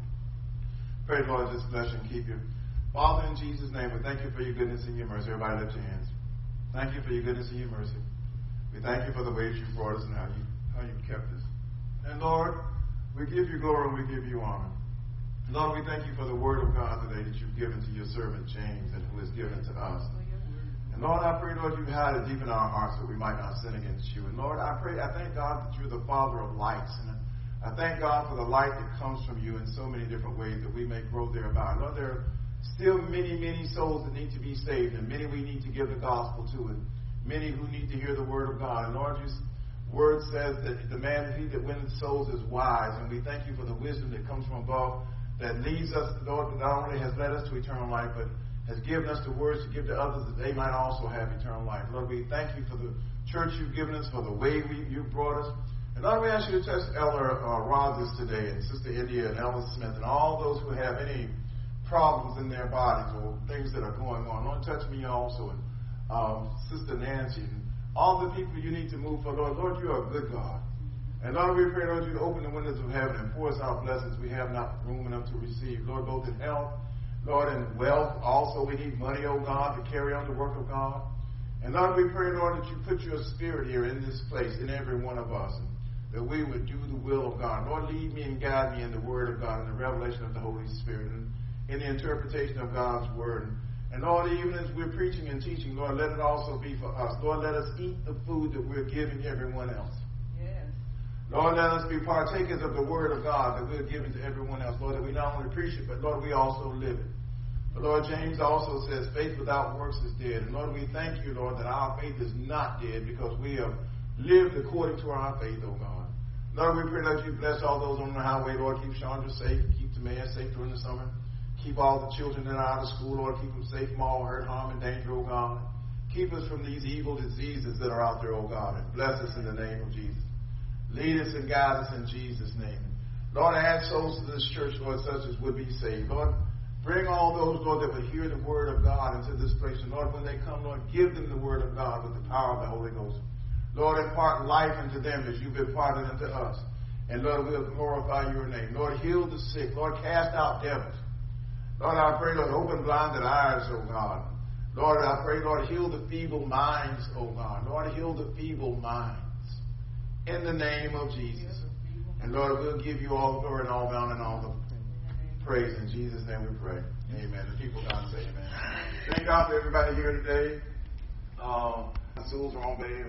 Pray the Lord just bless you and keep you. Father, in Jesus' name, we thank you for your goodness and your mercy. Everybody lift your hands. Thank you for your goodness and your mercy. We thank you for the ways you brought us and how you how you kept us. And Lord, we give you glory and we give you honor. Lord, we thank you for the word of God today that you've given to your servant James and who has given to us. And Lord, I pray, Lord, you've hid it deep in our hearts that we might not sin against you. And Lord, I pray, I thank God that you're the Father of lights. And I thank God for the light that comes from you in so many different ways that we may grow thereby. Lord, there are still many, many souls that need to be saved, and many we need to give the gospel to, and many who need to hear the word of God. And Lord, your word says that the man he that winneth souls is wise, and we thank you for the wisdom that comes from above that leads us, Lord, that not only has led us to eternal life, but has given us the words to give to others that they might also have eternal life. Lord, we thank you for the church you've given us, for the way we, you've brought us. And Lord, we ask you to touch Elder uh, Rogers today, and Sister India and Elder Smith, and all those who have any problems in their bodies or things that are going on. Lord, touch me also, and um, Sister Nancy, and all the people you need to move for. Lord, Lord, you are a good God. And Lord, we pray, Lord, you to open the windows of heaven and pour us out blessings we have not room enough to receive. Lord, both in health, Lord, and wealth. Also, we need money, oh God, to carry on the work of God. And Lord, we pray, Lord, that you put your spirit here in this place, in every one of us, and that we would do the will of God. Lord, lead me and guide me in the word of God, in the revelation of the Holy Spirit, and in the interpretation of God's word. And, and Lord, even as we're preaching and teaching, Lord, let it also be for us. Lord, let us eat the food that we're giving everyone else. Yes. Lord, let us be partakers of the word of God that we're giving to everyone else. Lord, that we not only preach it, but Lord, we also live it. But Lord, James also says, faith without works is dead. And Lord, we thank you, Lord, that our faith is not dead because we have lived according to our faith, oh God. Lord, we pray that you bless all those on the highway. Lord, keep Chandra safe. Keep the man safe during the summer. Keep all the children that are out of school, Lord. Keep them safe from all hurt, harm, and danger, oh God. Keep us from these evil diseases that are out there, oh God. And bless us in the name of Jesus. Lead us and guide us in Jesus' name. Lord, add souls to this church, Lord, such as would be saved. Lord, bring all those, Lord, that would hear the word of God into this place. And Lord, when they come, Lord, give them the word of God with the power of the Holy Ghost. Lord, impart life into them as you've imparted unto us. And Lord, we'll glorify your name. Lord, heal the sick. Lord, cast out devils. Lord, I pray, Lord, open blinded eyes, oh God. Lord, I pray, Lord, heal the feeble minds, oh God. Lord, heal the feeble minds. In the name of Jesus. And Lord, we'll give you all the glory and all the honor and all the praise. In Jesus' name we pray. Amen. The people of God say amen. Thank God for everybody here today. Um, the souls are on baby.